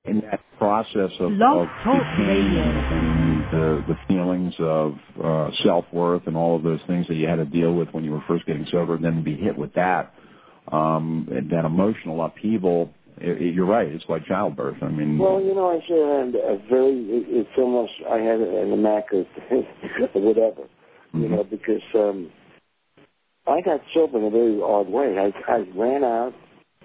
in that process of Blog Talk pain Radio. and the feelings of self-worth and all of those things that you had to deal with when you were first getting sober, and then be hit with that, and that emotional upheaval, you're right, it's like childbirth. I mean... Well, I said it's almost, I had an immaculate whatever, because I got sober in a very odd way. I ran out,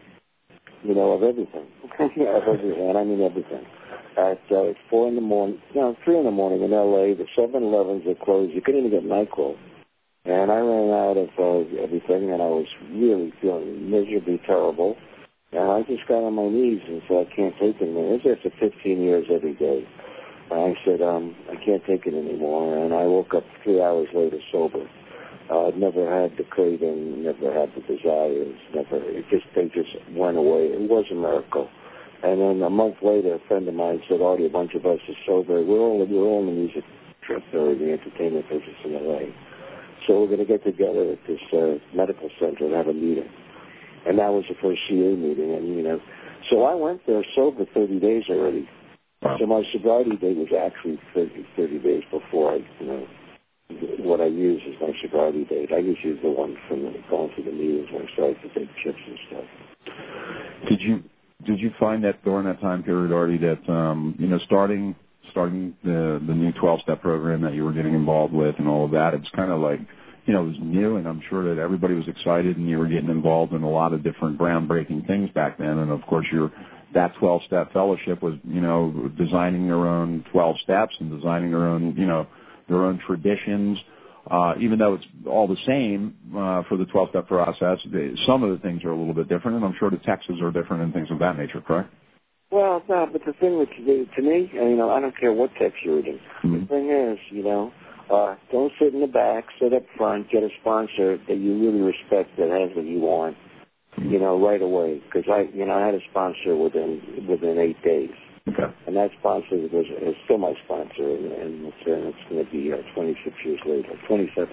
of everything. Of everything, and I mean everything. At 4 in the morning, 3 in the morning in L.A., the 7-Elevens are closed. You couldn't even get NyQuil. And I ran out of everything, and I was really feeling miserably terrible. And I just got on my knees and said, I can't take it anymore. It was after 15 years every day. And I said, I can't take it anymore. And I woke up 3 hours later sober. I'd never had the craving, never had the desires, they just went away. It was a miracle. And then a month later, a friend of mine said, Artie, a bunch of us are sober. We're all in the music trip or the entertainment business in L.A. So we're going to get together at this medical center and have a meeting. And that was the first CA meeting. And, so I went there sober 30 days already. Wow. So my sobriety date was actually 30 days before what I use is my sobriety date. I just use the one from going to the meetings when I started to take chips and stuff. Did you find that during that time period, Artie, that starting the new 12-step program that you were getting involved with and all of that, it's kind of like, it was new, and I'm sure that everybody was excited, and you were getting involved in a lot of different groundbreaking things back then. And of course, that 12-step fellowship was, designing their own 12 steps and designing their own traditions. Even though it's all the same for the 12-step process, some of the things are a little bit different, and I'm sure the texts are different and things of that nature, correct? Well, no, but the thing to me, I don't care what text you're reading. Mm-hmm. The thing is, don't sit in the back, sit up front, get a sponsor that you really respect that has what you want, right away. Because I had a sponsor within 8 days. Okay. And that sponsor is still my sponsor, and it's going to be 26 years later, 27.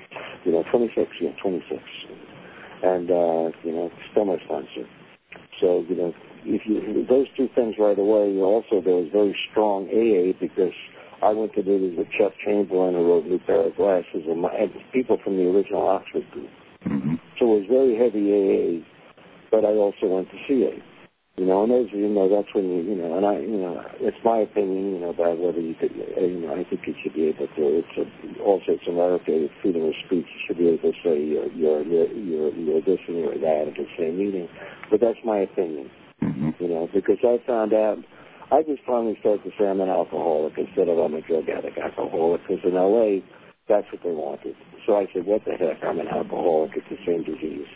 26, yeah, 26. And, still my sponsor. So, if those two things right away, also there was very strong AA because I went to meetings with Chuck Chamberlain, who wrote New Pair of Glasses, and people from the original Oxford group. Mm-hmm. So it was very heavy AA, but I also went to CA. And those, that's when it's my opinion, about whether you could, I think you should be able to. It's America, it's freedom of speech. You should be able to say you're this and you're that at the same meeting. But that's my opinion, because I found out. I just finally started to say I'm an alcoholic instead of I'm a drug addict alcoholic, because in L.A., that's what they wanted. So I said, what the heck, I'm an alcoholic, it's the same disease.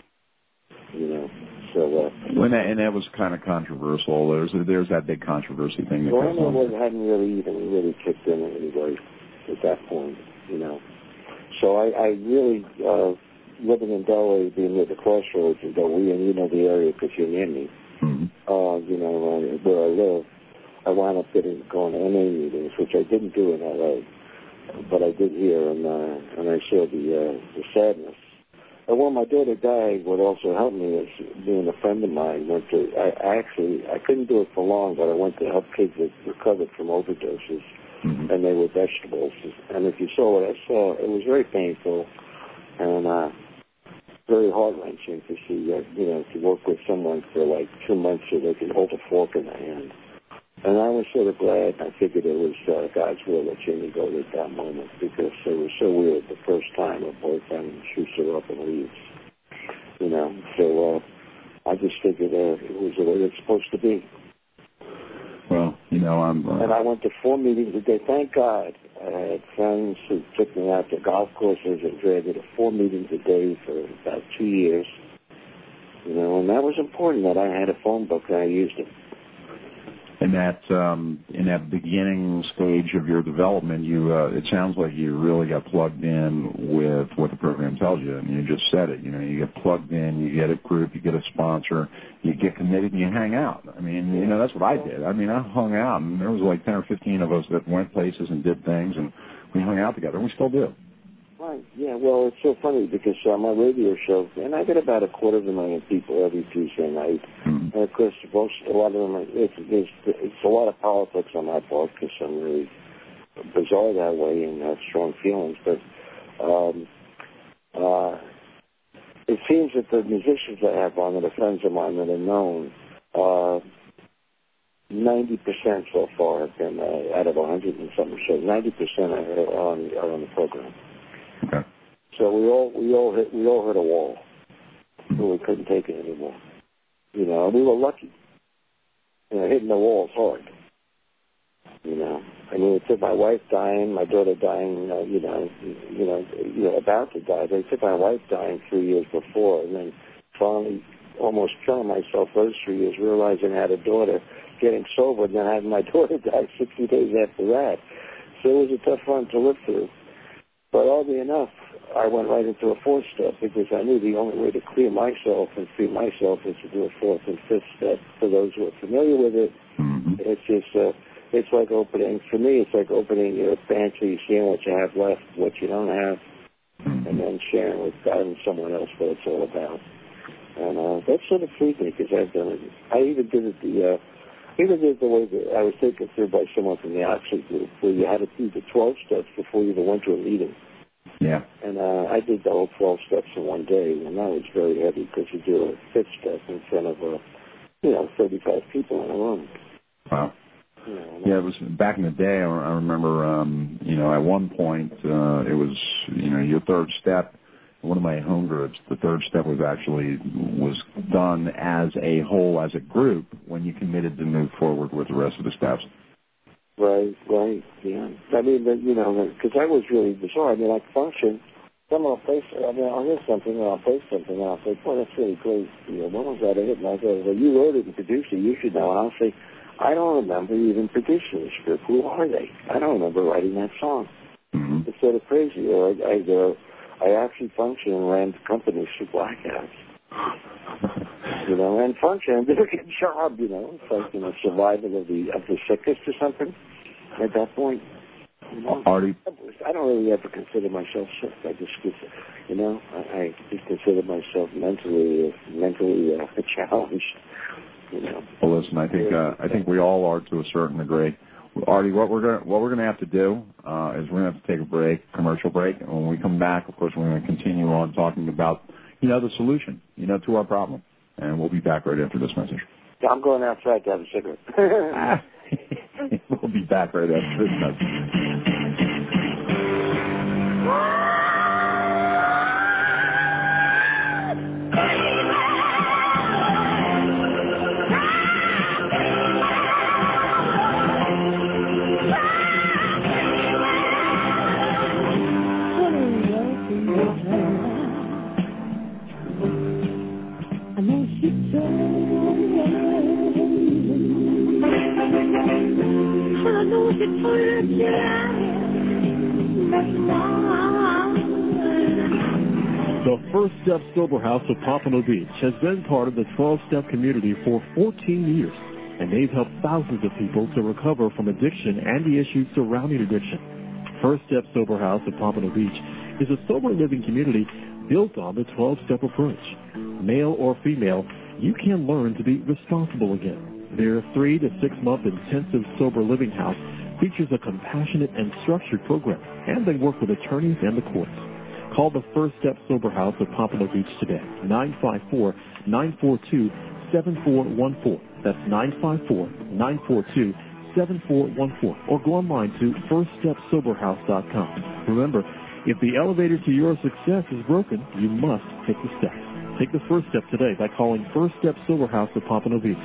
So... and that was kind of controversial. There's that big controversy thing. Well, it hadn't really kicked in anyway at that point, So I really, living in Delaware, being near the crossroads in Delaware, and the area because you're near me, where I live, I wound up going to NA meetings, which I didn't do in L.A., but I did here, and I saw the sadness. And when my daughter died, what also helped me is being a friend of mine I couldn't do it for long, but I went to help kids that recovered from overdoses, and they were vegetables. And if you saw what I saw, it was very painful and very heart-wrenching to see, to work with someone for like 2 months so they could hold a fork in their hand. And I was sort of glad. I figured it was God's will that Jimmy go at that moment, because it was so weird the first time a boyfriend shoots her up and leaves. So I just figured it was the way it's supposed to be. Well, And I went to 4 meetings a day. Thank God I had friends who took me out to golf courses and dragged me to 4 meetings a day for about 2 years. And that was important that I had a phone book and I used it. In that beginning stage of your development, it sounds like you really got plugged in with what the program tells you. And you just said it. You get plugged in, you get a group, you get a sponsor, you get committed, and you hang out. I mean, that's what I did. I mean, I hung out, and there was like 10 or 15 of us that went places and did things, and we hung out together, and we still do. Right. Yeah. Well, it's so funny because my radio show, and I get about 250,000 people every Tuesday night, and of course, a lot of them. It's a lot of politics on my part because I'm really bizarre that way and have strong feelings. But it seems that the musicians I have on that are friends of mine that are known, 90% so far have been out of 100 and something shows. 90% are on the program. Okay. So we all hit a wall. So we couldn't take it anymore. You know, and we were lucky. You know, hitting the walls hard. You know, I mean, it took my wife dying, my daughter dying. About to die. They took my wife dying 3 years before, and then finally almost killing myself those 3 years, realizing I had a daughter, getting sober, and then having my daughter die 60 days after that. So it was a tough one to live through. But oddly enough, I went right into a fourth step because I knew the only way to clear myself and free myself is to do a fourth and fifth step. For those who are familiar with it, it's just, it's like opening, for me, it's like opening your pantry, seeing what you have left, what you don't have, and then sharing with God and someone else what it's all about. And that sort of freed me because I've done it. I even did it the way that I was taken through by someone from the Oxford group, where you had to do the 12 steps before you even went to a meeting. Yeah. And I did the whole 12 steps in one day, and that was very heavy because you do a fifth step in front of, 35 people in a room. Wow. Yeah, it was back in the day. I remember, at one point, it was, your third step. One of my home groups, the third step was done as a whole, as a group, when you committed to move forward with the rest of the steps. Right, yeah. I mean, because I was really bizarre. I mean, I function. Someone will play, I'll hear something, and I'll play something, and I'll say, boy, that's really great. When was that a hit? And I'll go, well, you wrote it and produced it. You should know. And I'll say, I don't remember even producing this group. Who are they? I don't remember writing that song. Mm-hmm. It's sort of crazy. Or I actually function and ran companies through blackouts. And function and did a good job, It's like, survival of the sickest or something at that point. Artie? I don't really ever consider myself sick. I just, I just consider myself mentally challenged. Well, listen, I think we all are to a certain degree. Artie, what we're gonna have to do is we're gonna have to take a break, commercial break, and when we come back, of course, we're gonna continue on talking about the solution, to our problem, and we'll be back right after this message. Yeah, I'm going outside to have a cigarette. We'll be back right after this message. The First Step Sober House of Pompano Beach has been part of the 12-step community for 14 years, and they've helped thousands of people to recover from addiction and the issues surrounding addiction. First Step Sober House of Pompano Beach is a sober living community built on the 12-step approach. Male or female, you can learn to be responsible again. Their 3 to 6 month intensive sober living house features a compassionate and structured program, and they work with attorneys and the courts. Call the First Step Sober House of Pompano Beach today, 954-942-7414. That's 954-942-7414. Or go online to firststepsoberhouse.com. Remember, if the elevator to your success is broken, you must take the steps. Take the first step today by calling First Step Sober House of Pompano Beach,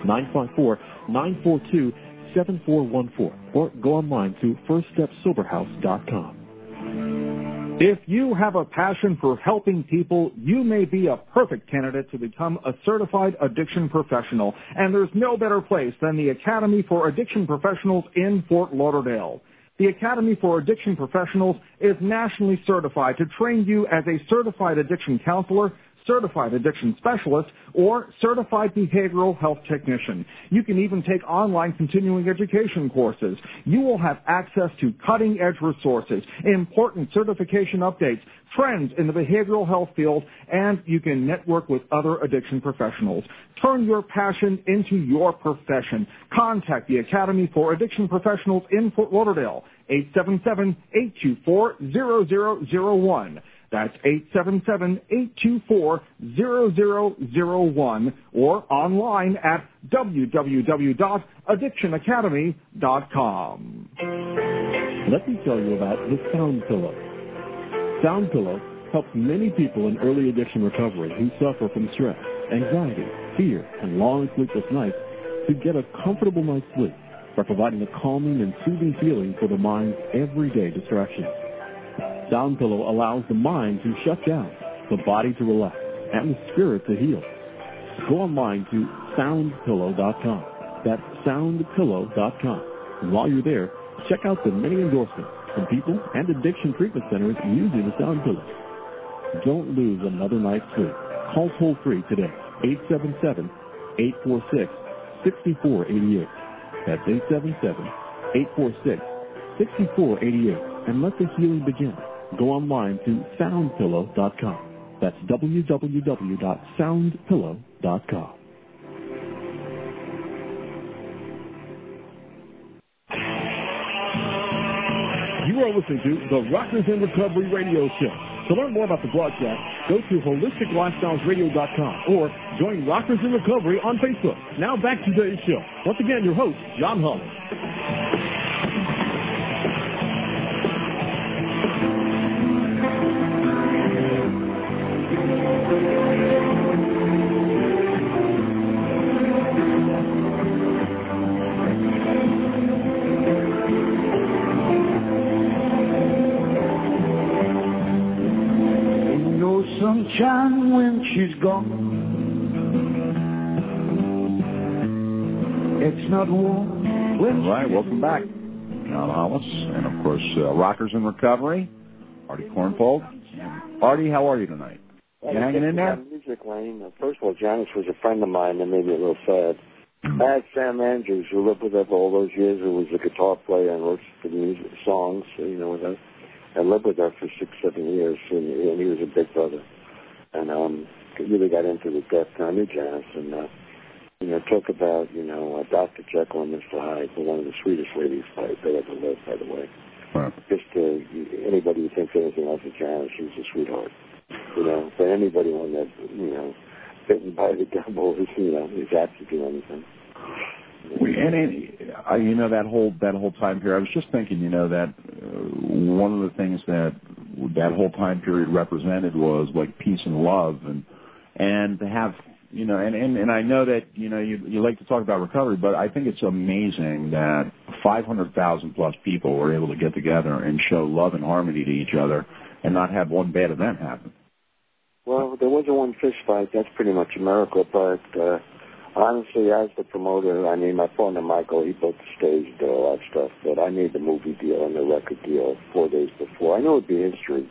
954-942-7414. Or go online to firststepsoberhouse.com. If you have a passion for helping people, you may be a perfect candidate to become a certified addiction professional. And there's no better place than the Academy for Addiction Professionals in Fort Lauderdale. The Academy for Addiction Professionals is nationally certified to train you as a certified addiction counselor, certified addiction specialist, or certified behavioral health technician. You can even take online continuing education courses. You will have access to cutting-edge resources, important certification updates, trends in the behavioral health field, and you can network with other addiction professionals. Turn your passion into your profession. Contact the Academy for Addiction Professionals in Fort Lauderdale, 877-824-0001. That's 877-824-0001, or online at www.addictionacademy.com. Let me tell you about the Sound Pillow. Sound Pillow helps many people in early addiction recovery who suffer from stress, anxiety, fear, and long sleepless nights to get a comfortable night's sleep by providing a calming and soothing feeling for the mind's everyday distractions. Sound Pillow allows the mind to shut down, the body to relax, and the spirit to heal. Go online to soundpillow.com. That's soundpillow.com. And while you're there, check out the many endorsements from people and addiction treatment centers using the Sound Pillow. Don't lose another night's sleep. Call toll-free today, 877-846-6488. That's 877-846-6488. And let the healing begin. Go online to soundpillow.com. That's www.soundpillow.com. You are listening to the Rockers in Recovery Radio Show. To learn more about the broadcast, go to holisticlifestylesradio.com or join Rockers in Recovery on Facebook. Now back to today's show. Once again, your host, John Holland. Sunshine when she's gone. It's not warm. All right, welcome back. John Hollis, and of course, Rockers in Recovery, Artie Kornfold. Artie, how are you tonight? You hanging in there? Music Lane. First of all, Janice was a friend of mine that made me a little sad. I had Sam Andrews, who lived with us all those years, who was a guitar player and wrote the music songs, with us. I lived with her for 6-7 years, and he was a big brother. And really got into the depth. I knew Janice, and talk about Dr. Jekyll and Mr. Hyde, one of the sweetest ladies that ever lived, by the way. Wow. Just anybody who thinks anything else of Janice, she's a sweetheart. But anybody when that bitten by the devil is apt to do anything. And that whole time period, I was just thinking, that one of the things that whole time period represented was like peace and love, and to have, and I know that you like to talk about recovery, but I think it's amazing that 500,000 plus people were able to get together and show love and harmony to each other, and not have one bad event happen. Well, there wasn't one fist fight. That's pretty much a miracle, but. Honestly, as the promoter, my partner Michael, he built the stage, did all that stuff, but I made the movie deal and the record deal 4 days before. I know it'd be history,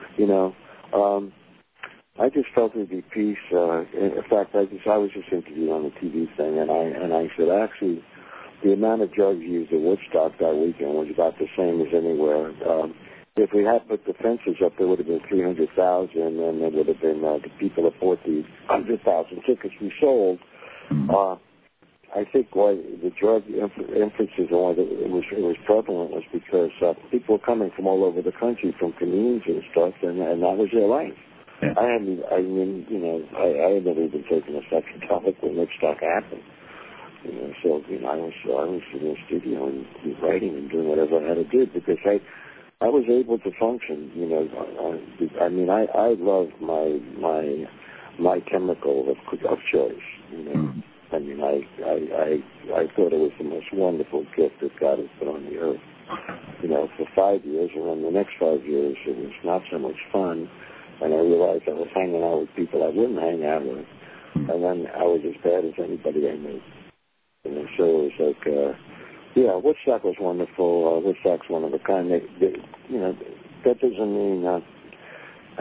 I just felt it'd be peace. In fact, I was just interviewed on the TV thing, and I said, actually, the amount of drugs used at Woodstock that weekend was about the same as anywhere. If we had put the fences up, there would have been 300,000, and there would have been the people that bought the 100,000 tickets we sold. I think why the drug inferences and why it was prevalent was because people were coming from all over the country, from communes and stuff, and that was their life. Yeah. I had never even taken a psychedelic when Woodstock happened. So I was in the studio and writing and doing whatever I had to do because I was able to function. I love my chemical of choice. I thought it was the most wonderful gift that God has put on the earth. For 5 years, and then the next 5 years, it was not so much fun. And I realized I was hanging out with people I wouldn't hang out with, and then I was as bad as anybody I knew. So it was like, Woodstock was wonderful. Woodstock's one of a kind. That doesn't mean. I think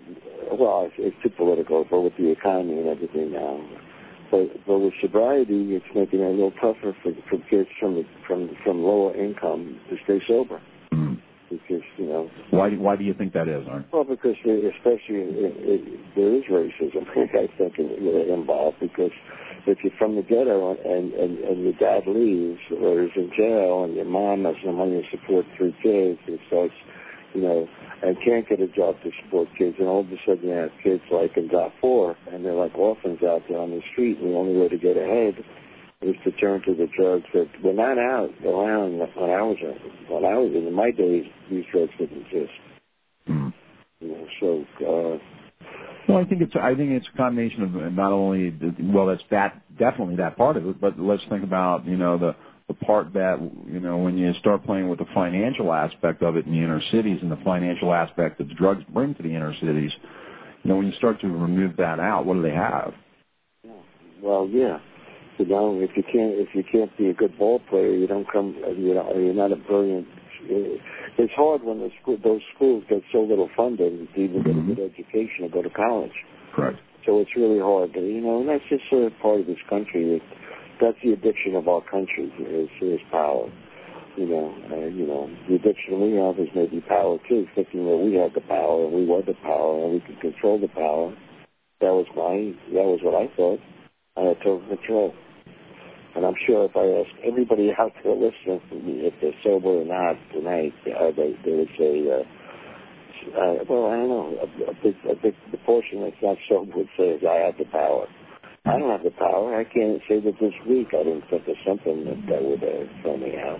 well, it's too political, but with the economy and everything now. But with sobriety, it's making it a little tougher for kids from lower income to stay sober. Mm. Because, you know. Why do you think that is, Art? Well, because especially there is racism, I think, involved. Because if you're from the ghetto and your dad leaves or is in jail and your mom has no money to support 3 kids and starts, you know, and can't get a job to support kids, and all of a sudden you have kids like in Darfur, and they're like orphans out there on the street, and the only way to get ahead is to turn to the drugs that were not out around when I was in my days. These drugs didn't exist. Mm. You know, so. Well, I think it's a combination of not only that's definitely that part of it, but let's think about, you know, the part that, you know, when you start playing with the financial aspect of it in the inner cities and the financial aspect that the drugs bring to the inner cities, you know, when you start to remove that out, what do they have? Well, yeah. You know, if you can't be a good ball player, you don't come. You're not a brilliant. It's hard when those schools get so little funding to even get a good education or go to college. Correct. So it's really hard. You know, and that's just sort of part of this country. That's the addiction of our country is power. You know, the addiction we have is maybe power too, thinking that we have the power and we were the power and we could control the power. That was what I thought. I had total control. And I'm sure if I asked everybody out there listening to me if they're sober or not tonight, they would say, well, I don't know, a big proportion that's not sober would say I have the power. I don't have the power. I can't say that this week I didn't think of something that would throw me out.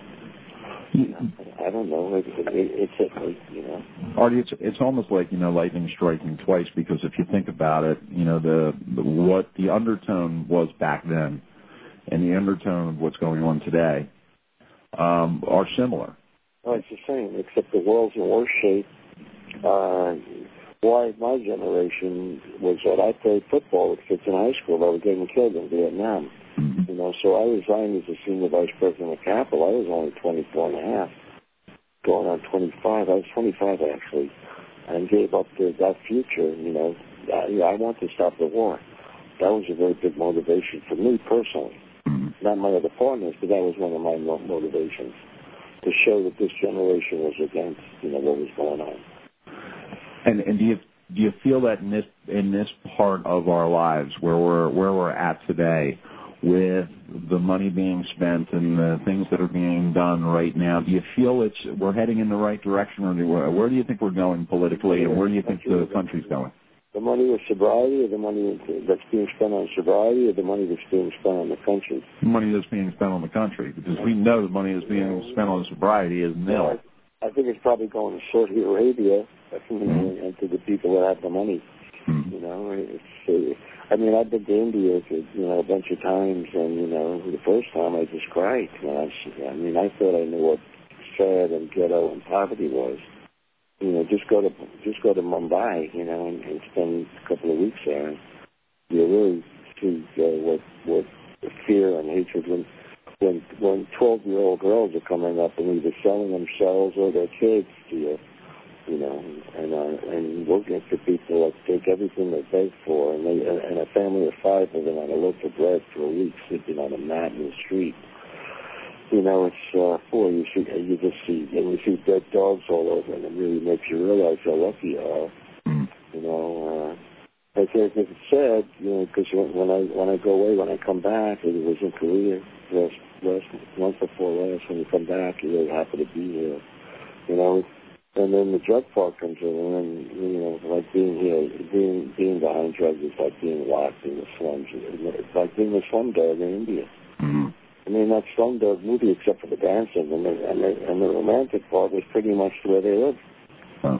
I don't know. It's hit me, you know. Artie, it's almost like, you know, lightning striking twice, because if you think about it, you know, what the undertone was back then and the undertone of what's going on today are similar. Oh, it's the same, except the world's in worse shape. Why my generation was that I played football with kids in high school that were getting killed in Vietnam. Mm-hmm. You know, so I resigned as a senior vice president of Capitol. I was only 24 and a half, going on 25. I was 25 actually, and gave up that future. You know, I want to stop the war. That was a very big motivation for me personally. Mm-hmm. Not my other partners, but that was one of my motivations, to show that this generation was against, you know, what was going on. And do you feel that in this part of our lives where we're at today, with the money being spent and the things that are being done right now, do you feel we're heading in the right direction, or where do you think we're going politically, and where do you think the country's going? The money with sobriety, or the money that's being spent on sobriety, or the money that's being spent on the country? The money that's being spent on the country, because we know the money that's being spent on sobriety is nil. I think it's probably going to Saudi Arabia and to the people that have the money. Mm-hmm. You know, I mean, I've been to India, you know, a bunch of times, and you know, the first time I just cried. I mean, I thought I knew what sad and ghetto and poverty was. You know, just go to Mumbai, you know, and spend a couple of weeks there, and you really see what fear and hatred when 12-year-old girls are coming up and either selling themselves or their kids to you, you know, and working for people that take everything they beg for, and a family of 5 living on a loaf of bread for a week, sleeping on a mat in the street. You know, it's you just see dead dogs all over, and it really makes you realize how lucky you are. You know, it's sad, you know, because when I go away, when I come back, it was in Korea last month before last. When you come back, you're really happy to be here. You know, and then the drug part comes in, and you know, like being here, being behind drugs is like being locked in the slums. It's like being a slumdog in India. Mm-hmm. I mean, that Slumdog movie, except for the dancing and the romantic part, was pretty much the way they lived. Huh.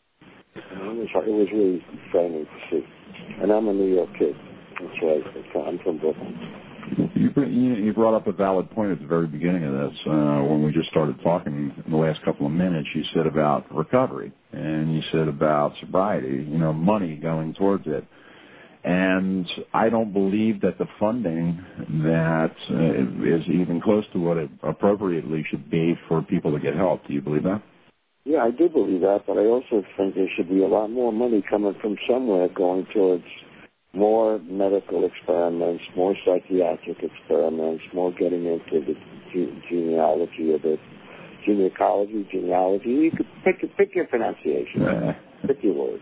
It was really frightening to see. And I'm a New York kid. That's right. I'm from Brooklyn. You brought up a valid point at the very beginning of this. When we just started talking in the last couple of minutes, you said about recovery, and you said about sobriety, you know, money going towards it. And I don't believe that the funding that is even close to what it appropriately should be for people to get help. Do you believe that? Yeah, I do believe that, but I also think there should be a lot more money coming from somewhere going towards more medical experiments, more psychiatric experiments, more getting into the genealogy of it. Genealogy, you could pick your pronunciation, pick your word.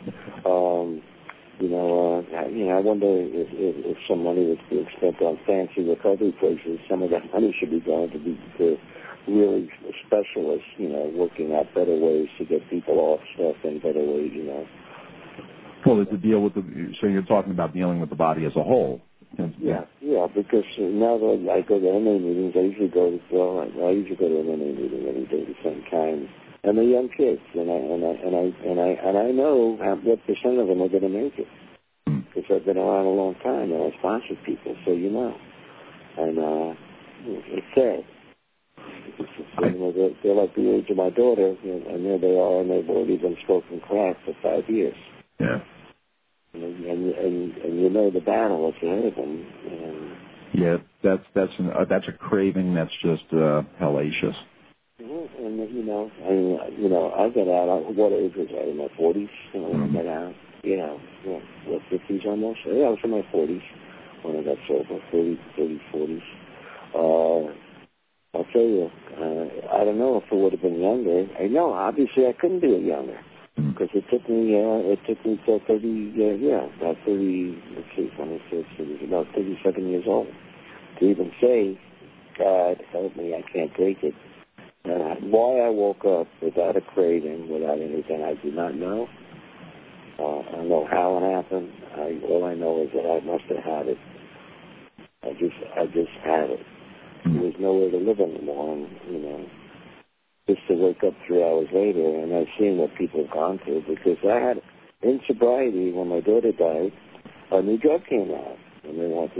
I wonder if some money was being spent on fancy recovery places, some of that money should be going to really specialists, working out better ways to get people off stuff and better ways, Well, there's a deal with so you're talking about dealing with the body as a whole. Yeah, because now that I go to MMA meetings, I usually go to an MMA meeting every day at the same time, and the young kids, and I know what percent of them are going to make it, because I've been around a long time and I sponsored people, so and it's sad. They're like the age of my daughter, and there they are, and they've already been smoking crack for 5 years. Yeah. And the battle that's ahead of them. Yeah, that's a craving that's just hellacious. And I got out. What age was I? In my 40s when I got out. 50s almost. Yeah, I was in my 40s when I got sober. 30, 40s. I'll tell you, I don't know if it would have been younger. I know, obviously, I couldn't do it younger. Because it took me till 30, about 30, let's see, 26, it was about 37 years old to even say, God, help me, I can't take it. And why I woke up without a craving, without anything, I do not know. I don't know how it happened. All I know is that I must have had it. I just had it. There was nowhere to live anymore, and, just to wake up 3 hours later, and I've seen what people have gone through, because I had, in sobriety, when my daughter died, a new drug came out, and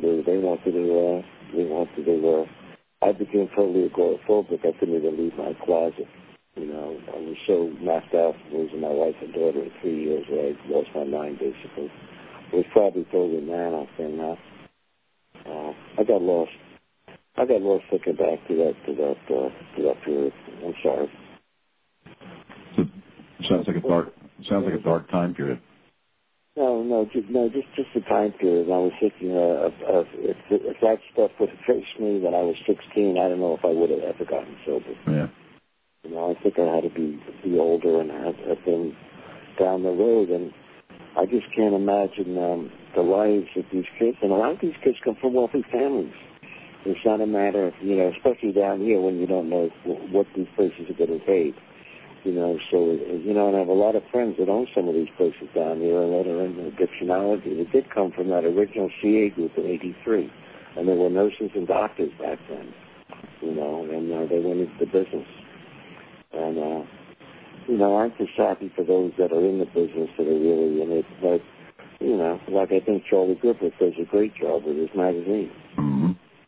I became totally agoraphobic. I couldn't even leave my closet, I was so knocked out from losing my wife and daughter in 3 years that I lost my mind, basically. It was probably totally mad thing now. I got lost thinking back to that period. I'm sorry. So sounds like a dark time period. No, just the time period. I was thinking if that stuff would have faced me when I was 16, I don't know if I would have ever gotten sober. Yeah. I think I had to be older and have been down the road, and I just can't imagine the lives of these kids. And a lot of these kids come from wealthy families. It's not a matter of, especially down here when you don't know what these places are getting paid. And I have a lot of friends that own some of these places down here and that are in addictionology. They did come from that original CA group in '83. And there were nurses and doctors back then, and they went into the business. And, I'm just happy for those that are in the business that are really in it. But, like I think Charlie Griffith does a great job with his magazine. Mm-hmm.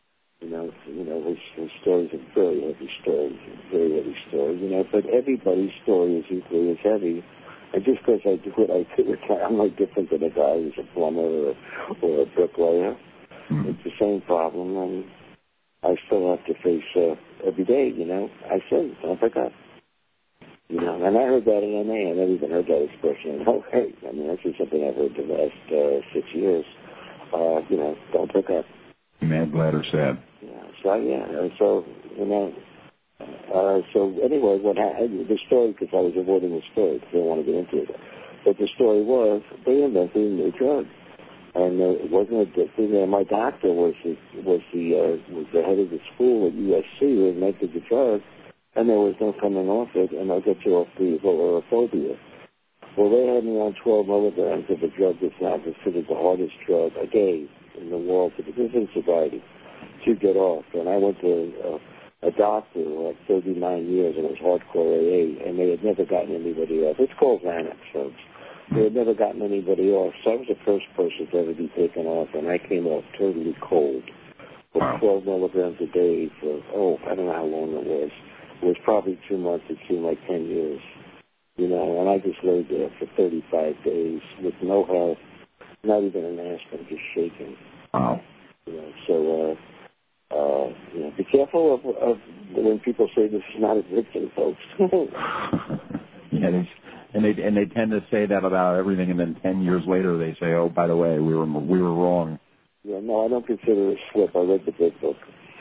His stories are very heavy stories, but everybody's story is equally as heavy. And just because I do what I do, I'm no different than a guy who's a plumber or a bricklayer. Mm-hmm. It's the same problem, and I still have to face every day, I say, don't pick up. And I heard that in MA. I never even heard that expression. That's just something I've heard the last 6 years. Don't pick up. Mad, glad, or sad. So anyway, the story, because I was avoiding the story because I didn't want to get into it, but the story was they invented a new drug, and it wasn't addictive. And my doctor was the head of the school at USC who invented the drug, and there was no coming off it, and I'll get you off the agoraphobia. Well, they had me on 12 milligrams of a drug that's now considered the hardest drug a day in the world, because it's in sobriety, to get off. And I went to a doctor who had 39 years, and it was hardcore AA, and they had never gotten anybody off. It's called Xanax, folks. They had never gotten anybody off, so I was the first person to ever be taken off, and I came off totally cold. With 12 milligrams a day for, I don't know how long it was. It was probably 2 months. It seemed like 10 years. And I just laid there for 35 days with no help, not even an aspirin, just shaking. Wow. Be careful of when people say this is not addiction, folks. Yeah, and they tend to say that about everything, and then 10 years later they say, "Oh, by the way, we were wrong." Yeah, no, I don't consider it a slip. I read the big book.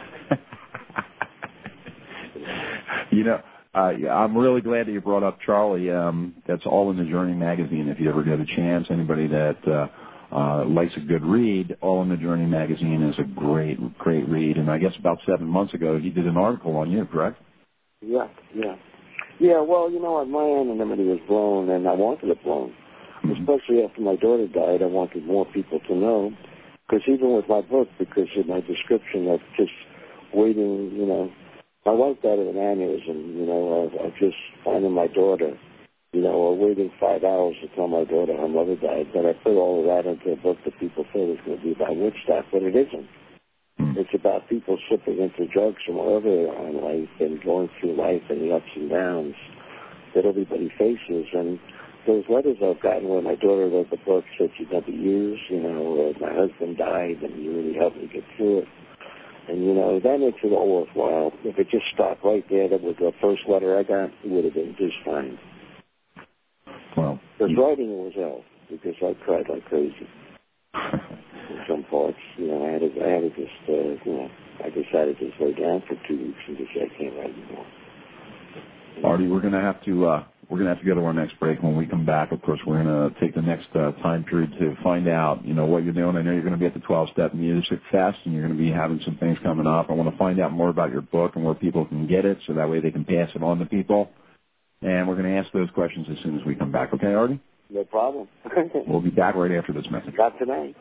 You know, I'm really glad that you brought up Charlie. That's All in the Journey magazine. If you ever get a chance, anybody that likes a good read, All in the Journey magazine is a great read. And I guess about 7 months ago, he did an article on you, correct? Yeah. Well, you know what? My anonymity was blown, and I wanted it blown. Mm-hmm. Especially after my daughter died, I wanted more people to know. Because even with my book, because of my description of just waiting, you know, my wife died of an aneurysm, you know, of just finding my daughter, you know, or waiting 5 hours to tell my daughter her mother died. But I put all of that into a book that people thought was going to be about Woodstock, but it isn't. It's about people slipping into drugs from wherever they are in life and going through life and the ups and downs that everybody faces. And those letters I've gotten where my daughter wrote the book, said she'd never used, you know, my husband died and you really helped me get through it. And, you know, that makes it all worthwhile. If it just stopped right there, that was the first letter I got, it would have been just fine. Well, because writing was hell, because I cried like crazy. In some parts, you know, I had to just, you know, I decided to just lay down for 2 weeks and just say I can't write anymore. Artie, we're gonna have to go to our next break. When we come back, of course, we're gonna take the next time period to find out, you know, what you're doing. I know you're gonna be at the 12-Step Music Fest, and you're gonna be having some things coming up. I want to find out more about your book and where people can get it, so that way they can pass it on to people. And we're gonna ask those questions as soon as we come back. Okay, Artie? No problem. We'll be back right after this message. Not tonight.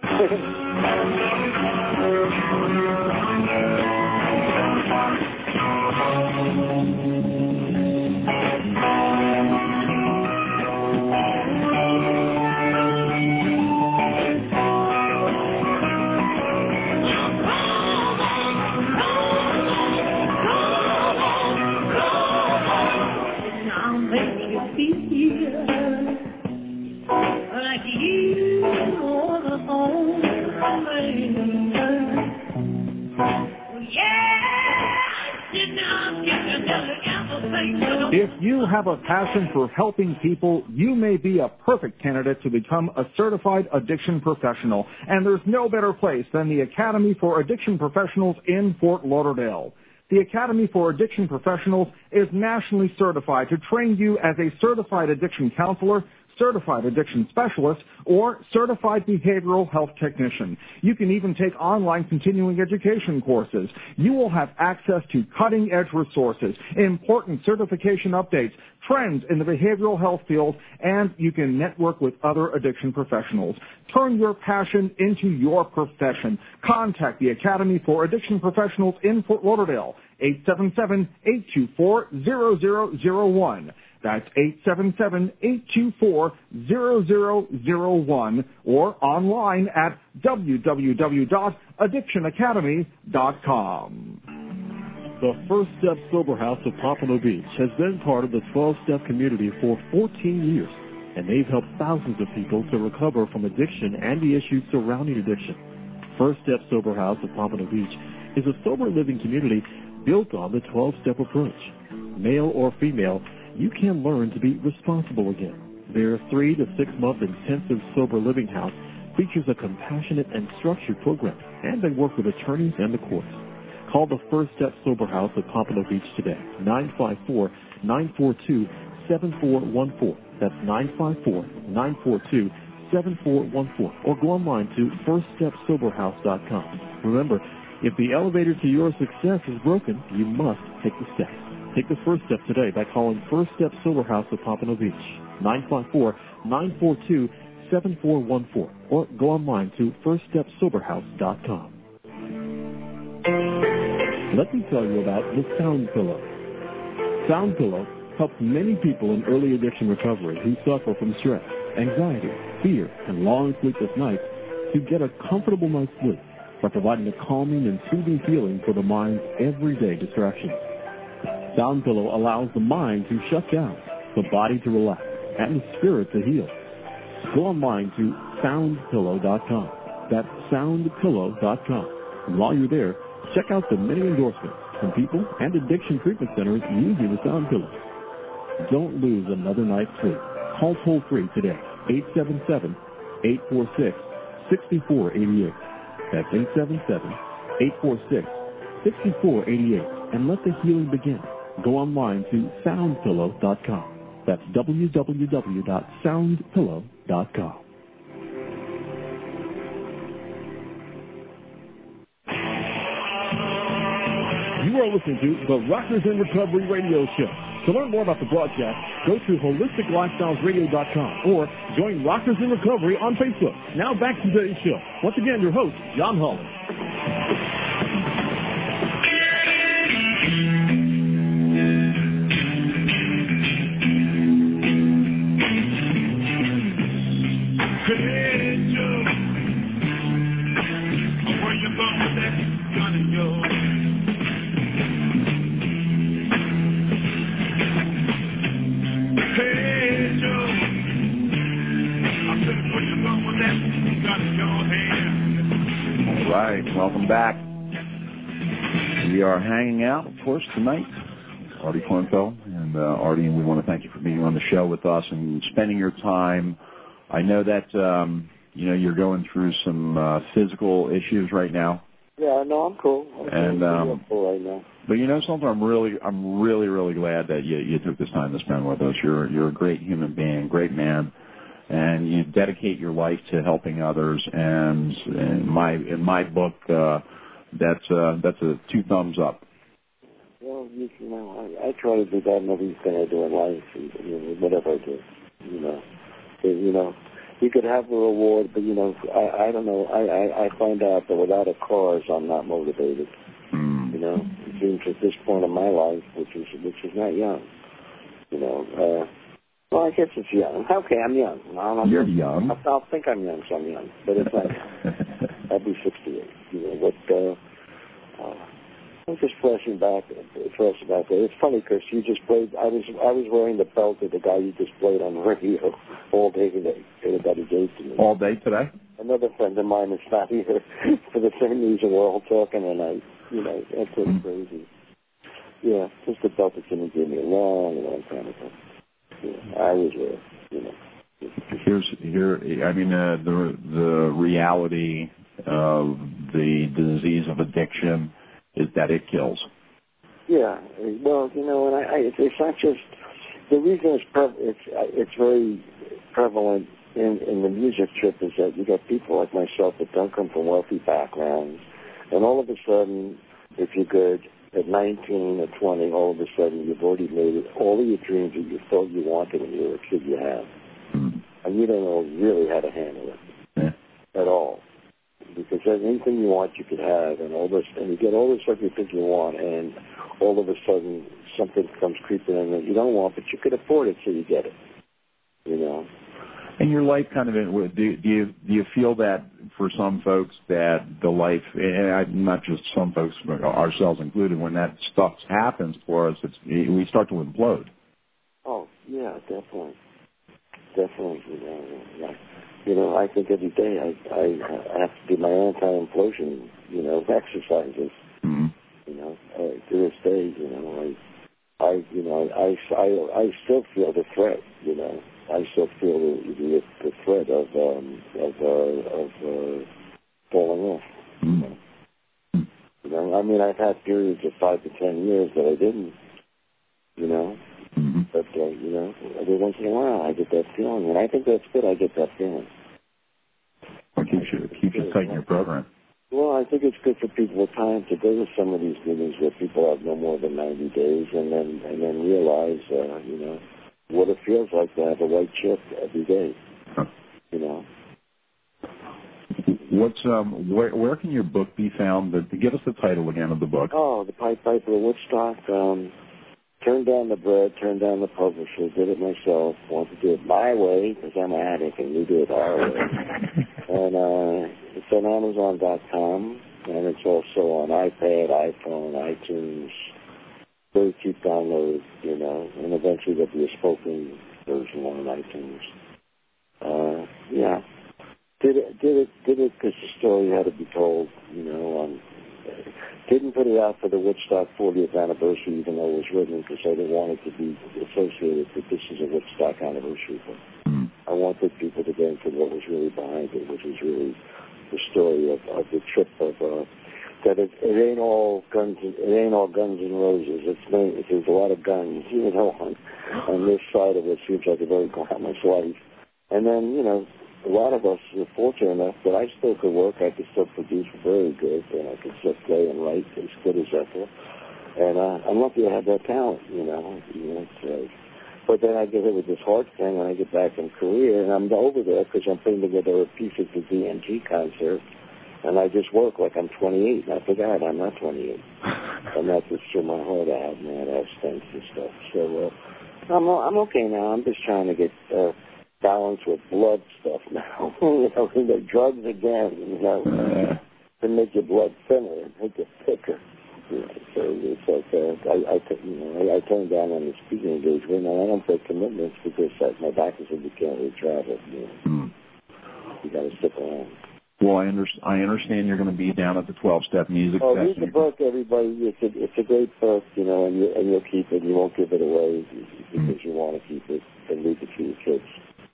If you have a passion for helping people, you may be a perfect candidate to become a certified addiction professional. And there's no better place than the Academy for Addiction Professionals in Fort Lauderdale. The Academy for Addiction Professionals is nationally certified to train you as a certified addiction counselor, certified addiction specialist, or certified behavioral health technician. You can even take online continuing education courses. You will have access to cutting-edge resources, important certification updates, trends in the behavioral health field, and you can network with other addiction professionals. Turn your passion into your profession. Contact the Academy for Addiction Professionals in Fort Lauderdale, 877-824-0001. That's 877-824-0001, or online at www.addictionacademy.com. The First Step Sober House of Pompano Beach has been part of the 12-Step community for 14 years, and they've helped thousands of people to recover from addiction and the issues surrounding addiction. First Step Sober House of Pompano Beach is a sober living community built on the 12-step approach. Male or female, you can learn to be responsible again. Their 3 to 6 month intensive sober living house features a compassionate and structured program, and they work with attorneys and the courts. Call the First Step Sober House at Pompano Beach today, 954-942-7414. That's 954-942-7414. Or go online to firststepsoberhouse.com. Remember, if the elevator to your success is broken, you must take the steps. Take the first step today by calling First Step Sober House of Pompano Beach, 954-942-7414, or go online to firststepsoberhouse.com. Let me tell you about the Sound Pillow. Sound Pillow helps many people in early addiction recovery who suffer from stress, anxiety, fear, and long sleepless nights to get a comfortable night's sleep by providing a calming and soothing feeling for the mind's everyday distractions. Sound Pillow allows the mind to shut down, the body to relax, and the spirit to heal. Go online to soundpillow.com. That's soundpillow.com. And while you're there, check out the many endorsements from people and addiction treatment centers using the Sound Pillow. Don't lose another night's sleep. Call toll-free today, 877-846-6488. That's 877-846-6488, and let the healing begin. Go online to soundpillow.com. That's www.soundpillow.com. You are listening to the Rockers in Recovery Radio Show. To learn more about the broadcast, go to holisticlifestylesradio.com or join Rockers in Recovery on Facebook. Now back to today's show. Once again, your host, John Holland. Welcome back. We are hanging out, of course, tonight. Artie Kornfeld. And Artie, we want to thank you for being on the show with us and spending your time. I know that, you're going through some physical issues right now. Yeah, no, I'm cool. I'm cool right now. But you know something, I'm really glad that you took this time to spend with us. You're a great human being, great man. And you dedicate your life to helping others, and in my book, that's a 2 thumbs up. Well, I try to do that in everything I do in life, whatever I do. You could have a reward, but I don't know. I find out that without a cause, I'm not motivated. It seems at this point in my life, which is not young. Well, I guess it's young. Okay, I'm young. You're young. I'll think I'm young, so I'm young. But it's not. I'll be 68. I'm just flashing back. It's funny because you just played. I was wearing the belt of the guy you just played on the radio all day today. Everybody gave to me. All day today? Another friend of mine is not here for the same reason we're all talking tonight. That's pretty crazy. Yeah, just the belt that Jimmy gave me a long time ago. I was there, the reality of the disease of addiction is that it kills. Yeah, well, and it's not just the reason it's very prevalent in the music trip is that you got people like myself that don't come from wealthy backgrounds, and all of a sudden, if you're good. At 19 or 20, all of a sudden, you've already made it. All of your dreams that you thought you wanted when you were a kid, you have. And you don't know really how to handle it at all. Because anything you want, you could have. And you get all the stuff you think you want, and all of a sudden, something comes creeping in that you don't want, but you could afford it, so you get it. And your life kind of, do you feel that for some folks that the life, and not just some folks, but ourselves included, when that stuff happens for us, we start to implode? Oh, yeah, definitely. I think every day I have to do my anti-implosion, exercises. Mm-hmm. To this day, I still feel the threat, I still feel the threat of falling off. Mm-hmm. I've had periods of 5 to 10 years that I didn't, Mm-hmm. But, every once in a while I get that feeling, and I think that's good. I get that feeling. Well, keeps you tight in your program. Well, I think it's good for people with time to go to some of these meetings where people have no more than 90 days, and then realize, what it feels like to have a white chip every day. Huh. What's where can your book be found? Give us the title again of the book. Oh, The Pied Piper of Woodstock. Turned down the bread, turned down the publisher, did it myself. Wanted to do it my way because I'm an addict, and we do it our way. And it's on Amazon.com, and it's also on iPad, iPhone, iTunes. Very cheap download, and eventually there'll be a spoken version on iTunes. Yeah. Did it because the story had to be told, Didn't put it out for the Woodstock 40th anniversary, even though it was written, because I didn't want it to be associated with this is a Woodstock anniversary book. I wanted people to get into what was really behind it, which was really the story of the trip of that it ain't all guns and roses. There's a lot of guns, you know, on this side of it seems like a very glamorous life. And then, you know, a lot of us were fortunate enough that I still could work, I could still produce very good, and I could still play and write as good as ever. And I'm lucky I have that talent, you know. But then I get hit with this heart thing when I get back in Korea, and I'm over there because I'm putting together a piece of the DMG concert, and I just work like I'm 28, and I forgot I'm not 28. And that just threw my heart out, man. I have stents and stuff. So I'm okay now. I'm just trying to get balance with blood stuff now. You know, the drugs again, you know, to make your blood thinner and make it thicker. You know, so it's like I turned down on the speaking engagement, and I don't take commitments because my doctor said you can't really travel. You know, you got to stick around. Well, I understand you're going to be down at the 12-Step Music Fest. Read the book, everybody. It's a great book, you know, and you'll keep it. You won't give it away because you want to keep it and leave it to your kids.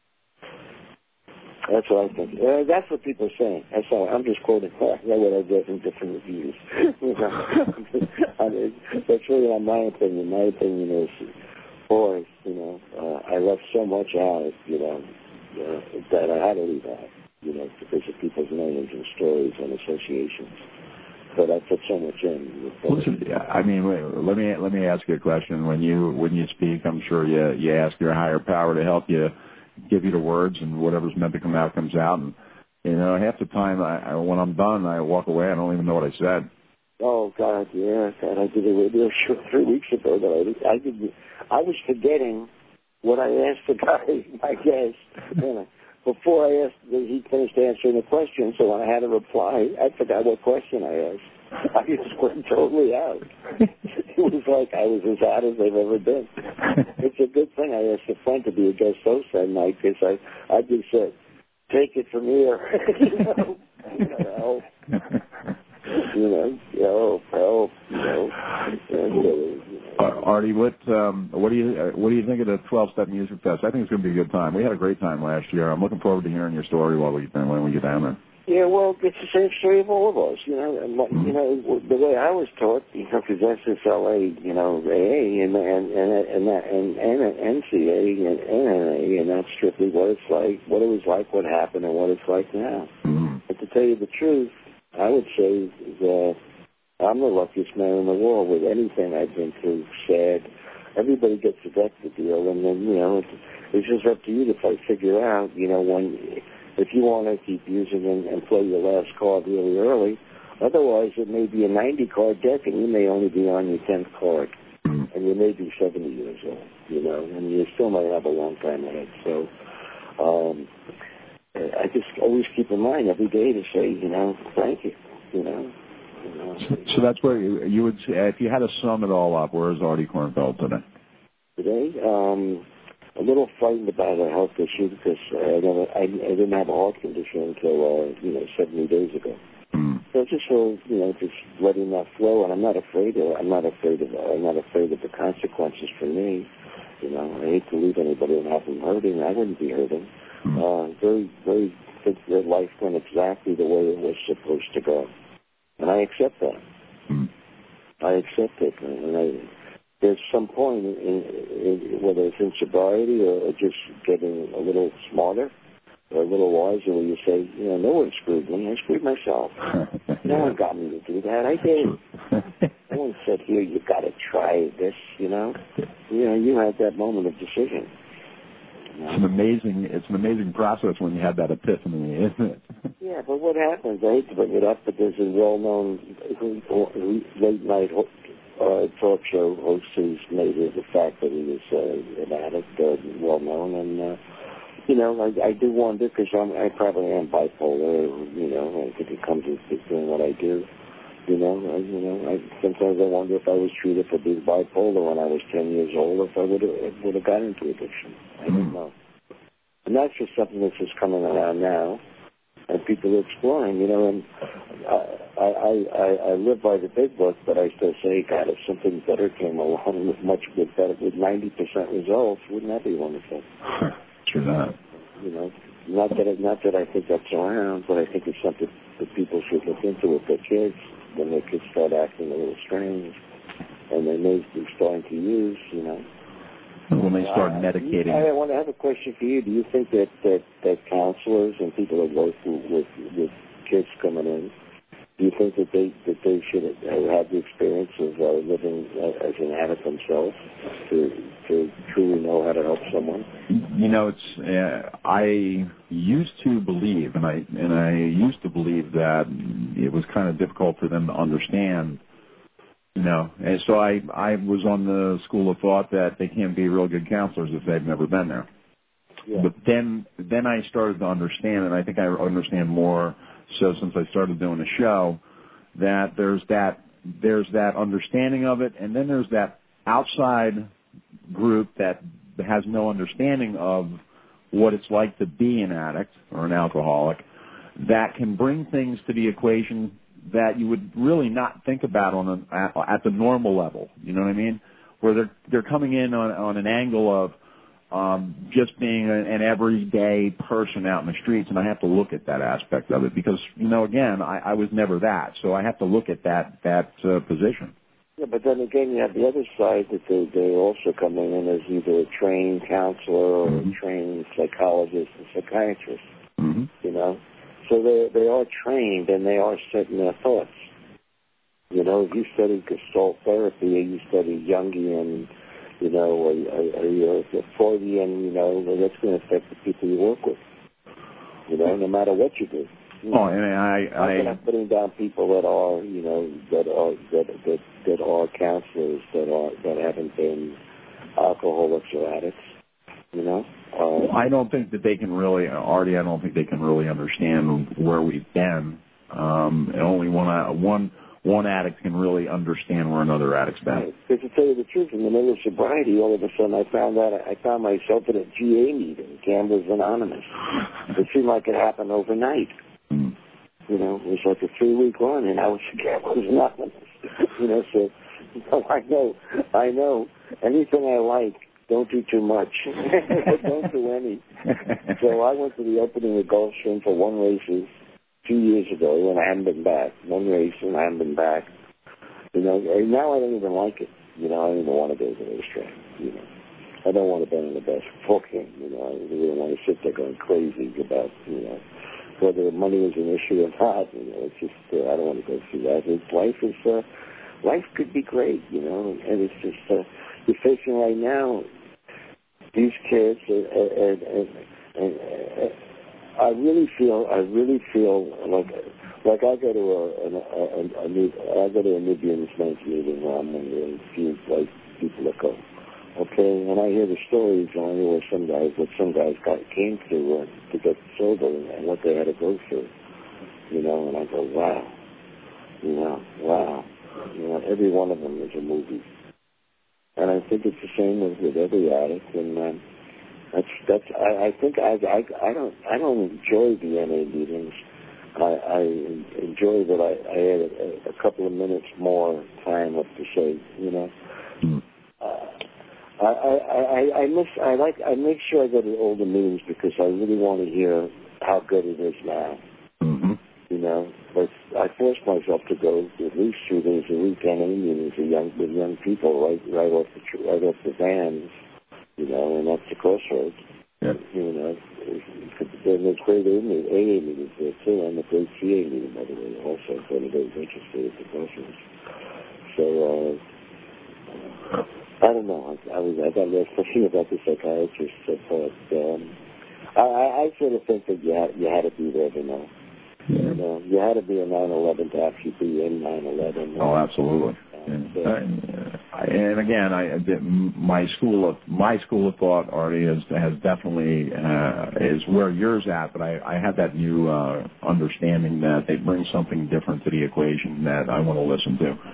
That's what I think. That's what people are saying. I'm just quoting what I get in different reviews. You know, that's really not my opinion. My opinion is, boy, you know, I left so much out, you know, that I had to leave out, you know, because of people's names and stories and associations. But I put so much in. Listen, I mean, let me ask you a question. When you speak, I'm sure you ask your higher power to help you, give you the words, and whatever's meant to come out comes out. And you know, half the time, when I'm done, I walk away. I don't even know what I said. Oh God, yeah. God, I did a radio show 3 weeks ago that I was forgetting what I asked the guy, my guest. You know, before I asked, he finished answering the question. So when I had to reply, I forgot what question I asked. I just went totally out. It was like I was as out as I've ever been. It's a good thing I asked a friend to be a guest host that night because I just said, take it from here. Help. Artie, what do you think of the 12-Step Music Fest? I think it's going to be a good time. We had a great time last year. I'm looking forward to hearing your story when we get down there. Yeah, well, it's the same story of all of us, you know. And you know, the way I was taught, you know, because SSLA, you know, AA and NCA and NNA, and that's strictly what it's like, what it was like, what happened, and what it's like now. But to tell you the truth, I would say that I'm the luckiest man in the world with anything I've been through. Sad. Everybody gets a death deal, and then, you know, it's just up to you to figure out, you know, if you want to keep using and play your last card really early. Otherwise, it may be a 90-card deck, and you may only be on your 10th card, and you may be 70 years old, you know, and you still might have a long time ahead. So I just always keep in mind every day to say, you know, thank you, you know. So that's where you would say, if you had to sum it all up, where is Artie Kornfeld today? Today, a little frightened about a health issue because I didn't have a heart condition until 70 days ago. So just just letting that flow, and I'm not afraid of the consequences for me. You know, I hate to leave anybody and have them hurting. I wouldn't be hurting. Very, very think that life went exactly the way it was supposed to go, and I accept that. I accept it, and there's some point in whether it's in sobriety or just getting a little smarter or a little wiser where you say, you know, no one screwed me. I screwed myself. No one got me to do that. I did. No one said, here, you got to try this, you know. You know, you had that moment of decision. You know? It's an amazing process when you have that epiphany, isn't it? Yeah, but what happens, I hate to bring it up, but there's a well-known late-night talk show host who's made it the fact that he was an addict, well-known, and you know, I do wonder because I probably am bipolar. You know, I think it comes with doing what I do. You know, sometimes I wonder if I was treated for being bipolar when I was 10 years old, if I would have gotten into addiction. I don't know. And that's just something that's just coming around now. and people are exploring, and I live by the big book, but I still say, God, if something better came along with 90% results, wouldn't that be wonderful? True that. Not that I think that's around, but I think it's something that people should look into with their kids when their kids start acting a little strange, and they may be starting to use, When they start medicating. I want to have a question for you. Do you think that counselors and people that work with kids coming in, do you think that they should have the experience of living as an addict themselves to truly know how to help someone? I used to believe, and I used to believe that it was kind of difficult for them to understand. And so I was on the school of thought that they can't be real good counselors if they've never been there. Yeah. But then I started to understand, and I think I understand more so since I started doing the show, that there's that understanding of it, and then there's that outside group that has no understanding of what it's like to be an addict or an alcoholic, that can bring things to the equation that you would really not think about at the normal level. You know what I mean? Where they're coming in on an angle of just being an everyday person out in the streets, and I have to look at that aspect of it because, again, I was never that, so I have to look at that position. Yeah, but then again, you have the other side that they're also coming in as either a trained counselor or a trained psychologist and psychiatrist. Mm-hmm. So they are trained and they are set in their thoughts. If you study Gestalt therapy or you study Jungian, or Freudian, that's going to affect the people you work with. No matter what you do. I'm not putting down people that are, that are counselors that haven't been alcoholics or addicts. I don't think that they can really, Artie. I don't think they can really understand where we've been. And only one addict can really understand where another addict's been. Right. Because to tell you the truth, in the middle of sobriety, all of a sudden I found myself at a GA meeting, Gamblers Anonymous. It seemed like it happened overnight. Mm. It was like a 3-week run, and I was a Gamblers Anonymous. So I know. Anything I like, don't do too much. Don't do any. So I went to the opening of Gulfstream for one race 2 years ago, and I haven't been back. One race, and I haven't been back. And now I don't even like it. I don't even want to go to the racetrack. I don't want to be in the basketball game. I really don't want to sit there going crazy about, whether the money is an issue or not. It's just, I don't want to go through that. Life could be great, and it's just, you're facing right now these kids, and I really feel like I go to a Nubian Saints meeting where I'm one of the few white people that go. Okay, and I hear the stories, and I hear what some guys came through to get sober and what they had to go through. And I go, wow. Every one of them is a movie. And I think it's the same with every addict, and I think I don't enjoy the NA meetings. I enjoy that I had a couple of minutes more time up to say, Mm. I make sure I go to all the meetings because I really want to hear how good it is now. Mm-hmm. But I force myself to go at least 2 days a week NA meetings with young people right off the vans, and that's the crossroads. Yeah. There's great AA meetings there too, and a great CA meeting, by the way, also for anybody's interested at the crossroads. So, I don't know. I got less thinking about the psychiatrist, but I sort of think that you had to be there to know. Yeah. You had to be a 9/11 to actually be in 9/11. Oh, absolutely. And again, my school of thought, Artie, has definitely is where yours at. But I have that new understanding that they bring something different to the equation that I want to listen to.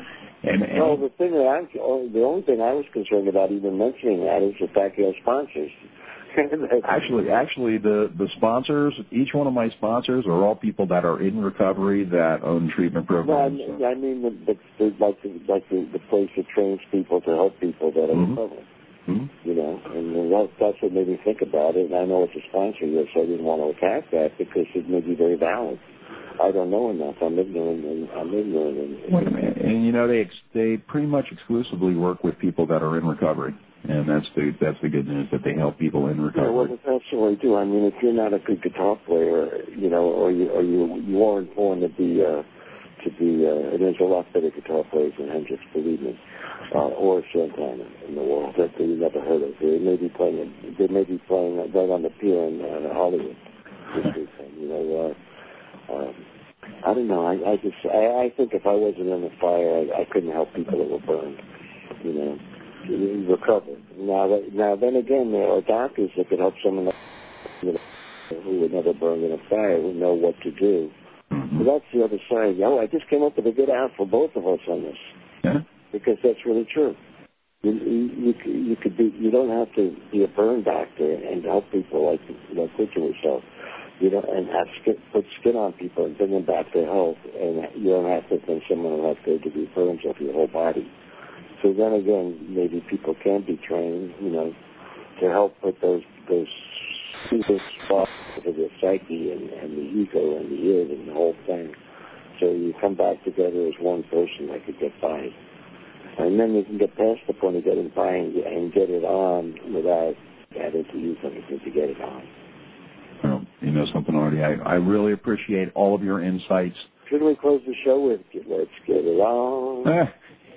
Well, the only thing I was concerned about even mentioning that is the fact you have sponsors. Actually, the sponsors, each one of my sponsors are all people that are in recovery that own treatment programs. No, I mean the place that trains people to help people that are recovering. You know, and that's what made me think about it. And I know it's a sponsor here, so I didn't want to attack that because it may be very valid. I don't know enough. I'm ignorant. And you know, they pretty much exclusively work with people that are in recovery, and that's the good news, that they help people in recovery. Yeah, well, that's what I do. I mean, if you're not a good guitar player, you know, or you aren't born to be and there's a lot better guitar players than Hendrix, believe me, or Santana in the world that you never heard of. They may be playing right on the pier in Hollywood this weekend. You know, I don't know. I think if I wasn't in the fire, I couldn't help people that were burned. You know, recover. Now then again, there are doctors that could help someone who would never burn in a fire, who know what to do. So that's the other side. Oh, I just came up with a good out for both of us on this. Yeah. Because that's really true. You could be. You don't have to be a burn doctor and help people like Richard yourself. You know, and put skin on people and bring them back to health. And you don't have to think someone will have to do burns off your whole body. So then again, maybe people can be trained, you know, to help put those spots of the psyche and the ego and the id and the whole thing. So you come back together as one person that could get by. And then you can get past the point of getting by and get it on without having to use anything to get it on. Well, you know something, Artie, I really appreciate all of your insights. Shouldn't we close the show with Let's Get It On?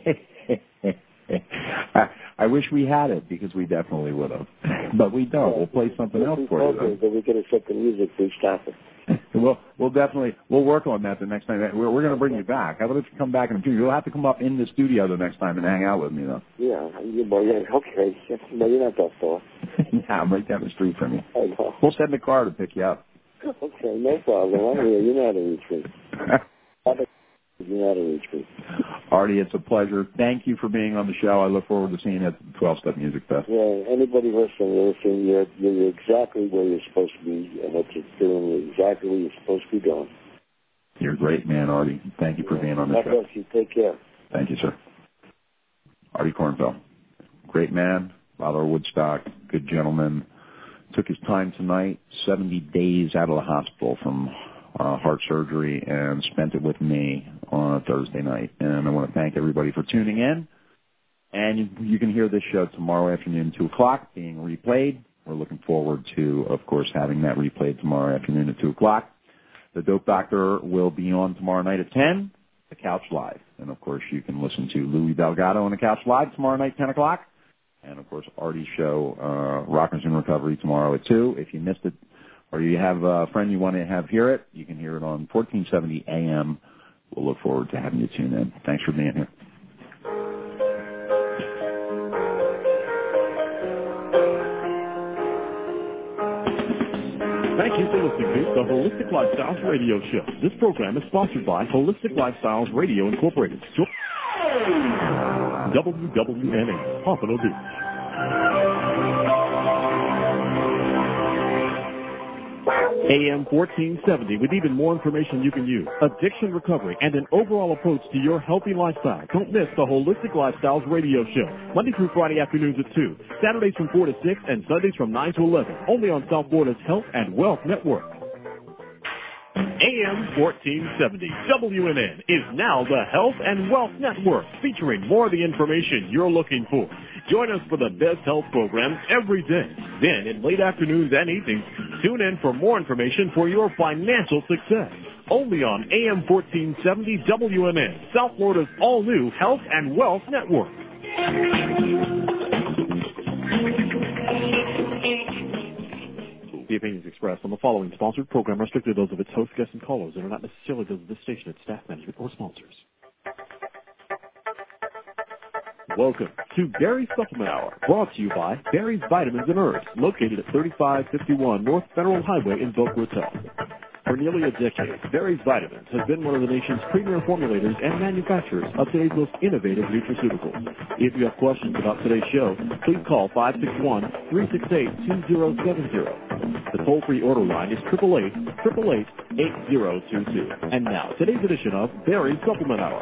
I wish we had it, because we definitely would have. But we don't. We'll play something else for you. But we could have set the music to stop it. We'll work on that the next time. We're going to bring you back. How about if you come back in the future? You'll have to come up in the studio the next time and hang out with me, though. Yeah, okay. No, you're not that far. Yeah, I'm right down the street from you. I know. We'll send a car to pick you up. Okay, no problem. I'm here. You know how to reach me. You know how to reach me. Artie, it's a pleasure. Thank you for being on the show. I look forward to seeing you at the 12-Step Music Fest. Yeah, anybody listening, you're exactly where you're supposed to be, and what you're doing, you're exactly where you're supposed to be going. You're a great man, Artie. Thank you for being on the show. God bless you. Take care. Thank you, sir. Artie Kornfeld. Great man, father of Woodstock, good gentleman. Took his time tonight, 70 days out of the hospital from heart surgery, and spent it with me on a Thursday night. And I want to thank everybody for tuning in. And you can hear this show tomorrow afternoon, 2 o'clock, being replayed. We're looking forward to, of course, having that replayed tomorrow afternoon at 2 o'clock. The Dope Doctor will be on tomorrow night at 10, The Couch Live. And, of course, you can listen to Louis Delgado on The Couch Live tomorrow night, 10 o'clock. And, of course, Artie's show, Rockers in Recovery, tomorrow at 2. If you missed it, or you have a friend you want to have hear it, you can hear it on 1470 AM. We'll look forward to having you tune in. Thanks for being here. Thank you for listening to the Holistic Lifestyles Radio Show. This program is sponsored by Holistic Lifestyles Radio Incorporated. WWNA, Pompano Beach. AM 1470 with even more information you can use, addiction recovery, and an overall approach to your healthy lifestyle. Don't miss the Holistic Lifestyles Radio Show, Monday through Friday afternoons at 2, Saturdays from 4 to 6, and Sundays from 9 to 11, only on South Florida's Health and Wealth Network. AM 1470 WNN is now the Health and Wealth Network, featuring more of the information you're looking for. Join us for the best health programs every day. Then, in late afternoons and evenings, tune in for more information for your financial success. Only on AM 1470 WNN, South Florida's all-new Health and Wealth Network. The opinions expressed on the following sponsored program are strictly those of its host, guests, and callers and are not necessarily those of this station, its staff, management, or sponsors. Welcome to Barry's Supplement Hour, brought to you by Barry's Vitamins and Herbs, located at 3551 North Federal Highway in Boca Raton. For nearly a decade, Berry's Vitamins has been one of the nation's premier formulators and manufacturers of today's most innovative nutraceuticals. If you have questions about today's show, please call 561-368-2070. The toll-free order line is 888-888-8022. And now, today's edition of Berry's Supplement Hour.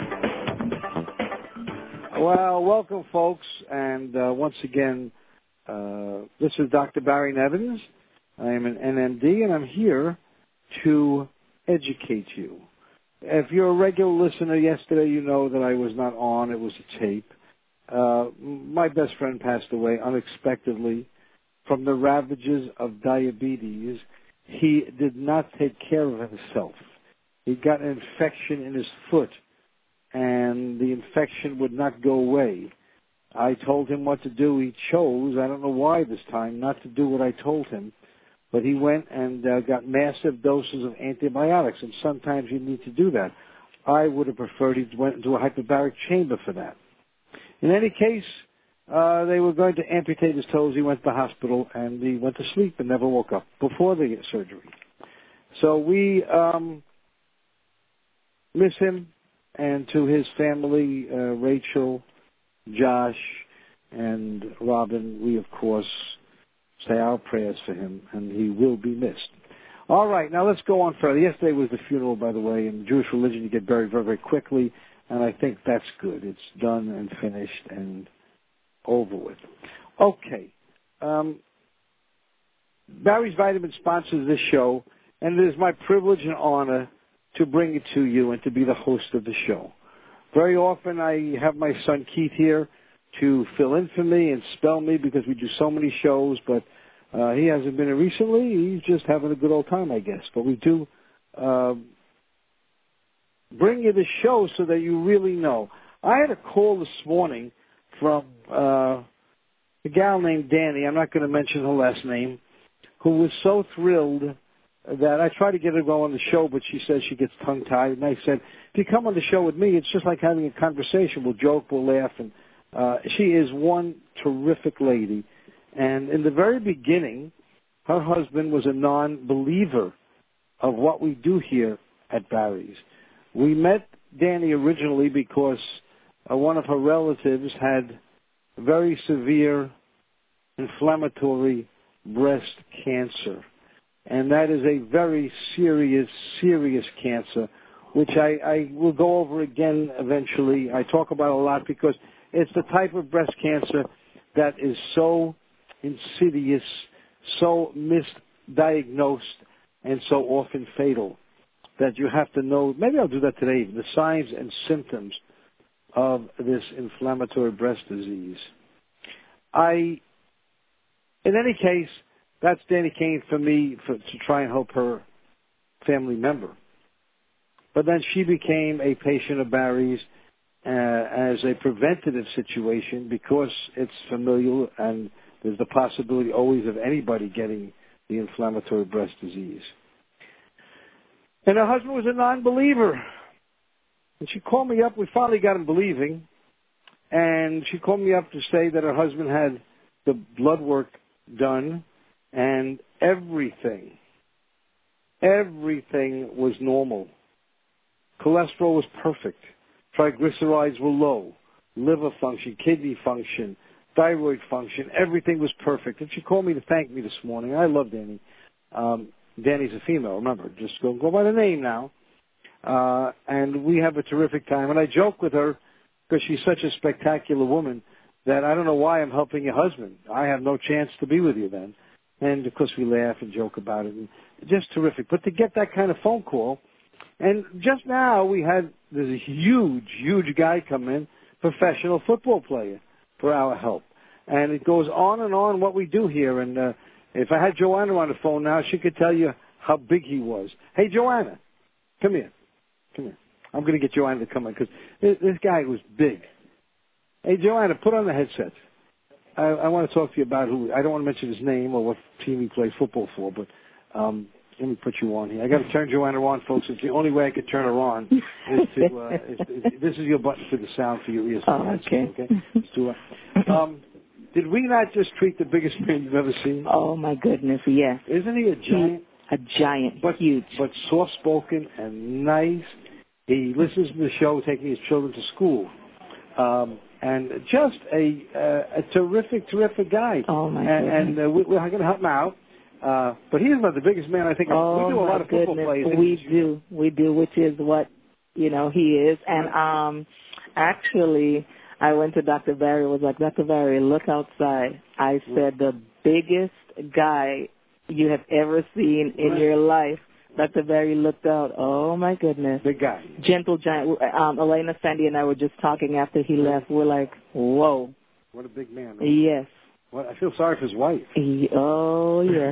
Well, welcome, folks, and once again, this is Dr. Barry Nevins. I am an NMD, and I'm here to educate you. If you're a regular listener, yesterday you know that I was not on. It was a tape. My best friend passed away unexpectedly from the ravages of diabetes. He did not take care of himself. He got an infection in his foot, and the infection would not go away. I told him what to do. He chose, I don't know why this time, not to do what I told him. But he went and got massive doses of antibiotics, and sometimes you need to do that. I would have preferred he went into a hyperbaric chamber for that. In any case, they were going to amputate his toes. He went to the hospital, and he went to sleep and never woke up before the surgery. So we miss him, and to his family, Rachel, Josh, and Robin, we, of course, say our prayers for him, and he will be missed. All right, now let's go on further. Yesterday was the funeral, by the way. In Jewish religion, you get buried very, very quickly, and I think that's good. It's done and finished and over with. Okay. Barry's Vitamin sponsors this show, and it is my privilege and honor to bring it to you and to be the host of the show. Very often I have my son Keith here to fill in for me and spell me because we do so many shows, but he hasn't been here recently. He's just having a good old time, I guess. But we do bring you the show so that you really know. I had a call this morning from a gal named Danny. I'm not going to mention her last name, who was so thrilled that I tried to get her to go on the show, but she says she gets tongue-tied. And I said, if you come on the show with me, it's just like having a conversation. We'll joke, we'll laugh, and she is one terrific lady. And in the very beginning, her husband was a non-believer of what we do here at Barry's. We met Danny originally because one of her relatives had very severe inflammatory breast cancer. And that is a very serious, serious cancer, which I will go over again eventually. I talk about it a lot because it's the type of breast cancer that is so insidious, so misdiagnosed, and so often fatal that you have to know, maybe I'll do that today, the signs and symptoms of this inflammatory breast disease. In any case, that's Danny Kane for me to try and help her family member. But then she became a patient of Barry's as a preventative situation because it's familial and there's the possibility always of anybody getting the inflammatory breast disease. And her husband was a non-believer. And she called me up. We finally got him believing. And she called me up to say that her husband had the blood work done and everything was normal. Cholesterol was perfect. Triglycerides were low. Liver function, kidney function, thyroid function, everything was perfect. And she called me to thank me this morning. I love Danny. Danny's a female, remember. Just go by the name now. And we have a terrific time. And I joke with her because she's such a spectacular woman that I don't know why I'm helping your husband. I have no chance to be with you then. And, of course, we laugh and joke about it. And just terrific. But to get that kind of phone call, and just now there's a huge guy come in, professional football player, for our help. And it goes on and on what we do here. And if I had Joanna on the phone now, she could tell you how big he was. Hey, Joanna, come here. I'm going to get Joanna to come in because this guy was big. Hey, Joanna, put on the headset. I want to talk to you about who. I don't want to mention his name or what team he plays football for, but let me put you on here. I got to turn Joanna on, folks. It's the only way I could turn her on. This is your button for the sound for your ears. Oh, okay. Did we not just treat the biggest man you've ever seen? Oh, my goodness, yes. Isn't he a giant? a giant, huge. But soft-spoken and nice. He listens to the show, taking his children to school. And just a terrific guy. Oh, my goodness. And we're going to help him out. But he's not the biggest man, I think. Oh, we do a lot of football goodness. players. We do, which is what, he is. And actually, I went to Dr. Barry, was like, Dr. Barry, look outside. I said, the biggest guy you have ever seen in your life. Dr. Barry looked out. Oh, my goodness. Big guy. Gentle giant. Elena, Sandy, and I were just talking after he left. We're like, whoa. What a big man. Right? Yes. Well, I feel sorry for his wife. Oh, yes.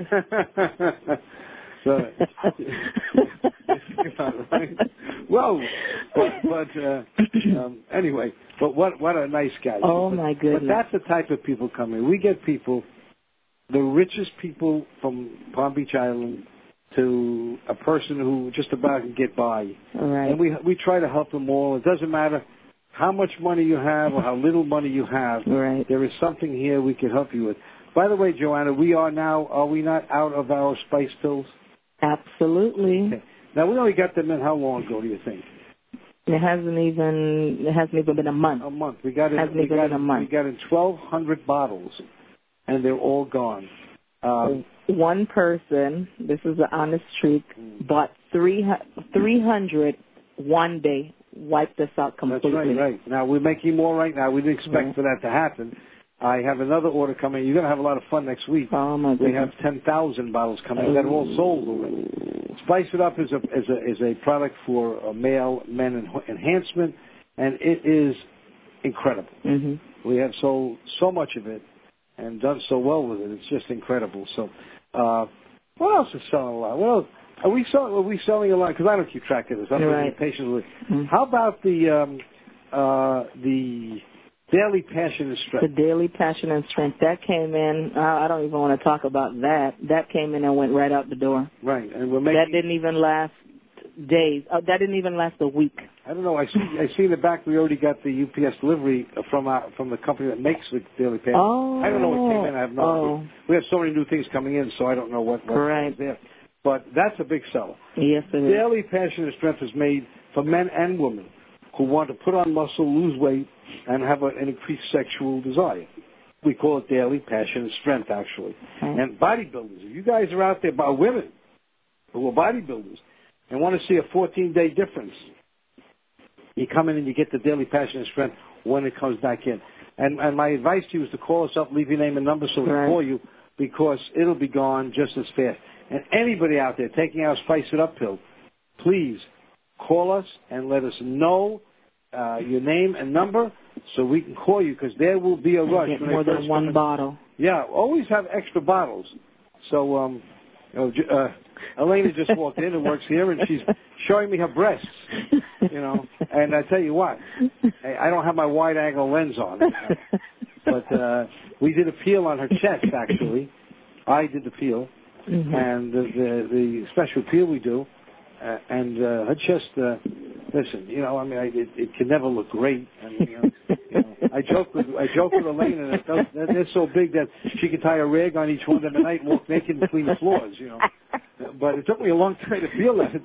Right? Well, but anyway, but what a nice guy. Oh, my goodness. But that's the type of people coming. We get people, the richest people from Palm Beach Island, to a person who just about can get by. Right. And we try to help them all. It doesn't matter how much money you have or how little money you have. Right. There is something here we can help you with. By the way, Joanna, are we not out of our spice pills? Absolutely. Okay. Now, we only got them in how long ago, do you think? It hasn't even been a month. A month. We got in 1,200 bottles, and they're all gone. One person, this is the honest truth, bought 300 one day, wiped us out completely. That's right. Now, we're making more right now. We didn't expect for that to happen. I have another order coming. You're going to have a lot of fun next week. Oh, my goodness. We have 10,000 bottles coming that are all sold already. Spice It Up is a product for men enhancement, and it is incredible. Mm-hmm. We have sold so much of it and done so well with it. It's just incredible. So, what else is selling a lot? Well, are we selling a lot? Because I don't keep track of this. I'm right. patient with. How about the Daily Passion and Strength? The Daily Passion and Strength, that came in. I don't even want to talk about that. That came in and went right out the door. Right, and we're making. That didn't even last days. That didn't even last a week. I don't know. I see in the back we already got the UPS delivery from the company that makes the Daily Passion. Oh. I don't know what came in. I have no idea. We have so many new things coming in, so I don't know what right. is there. But that's a big seller. Yes, it is. Daily Passion and Strength is made for men and women who want to put on muscle, lose weight, and have an increased sexual desire. We call it Daily Passion and Strength, actually. Okay. And bodybuilders, if you guys are out there, women who are bodybuilders, and want to see a 14-day difference, you come in and you get the Daily Passion and Strength when it comes back in. And my advice to you is to call us up, leave your name and number so we can call you, because it'll be gone just as fast. And anybody out there taking our Spice It Up pill, please call us and let us know your name and number so we can call you, because there will be a rush. Get more than one bottle. Yeah, always have extra bottles. So, Elena just walked in and works here, and she's showing me her breasts, And I tell you what, I don't have my wide-angle lens on, but we did a peel on her chest, actually. I did the peel, and the special peel we do, and her chest, listen, it can never look great. And, I joke with Elena that they're so big that she can tie a rag on each one of them at night and walk naked and clean the floors, But it took me a long time to feel that,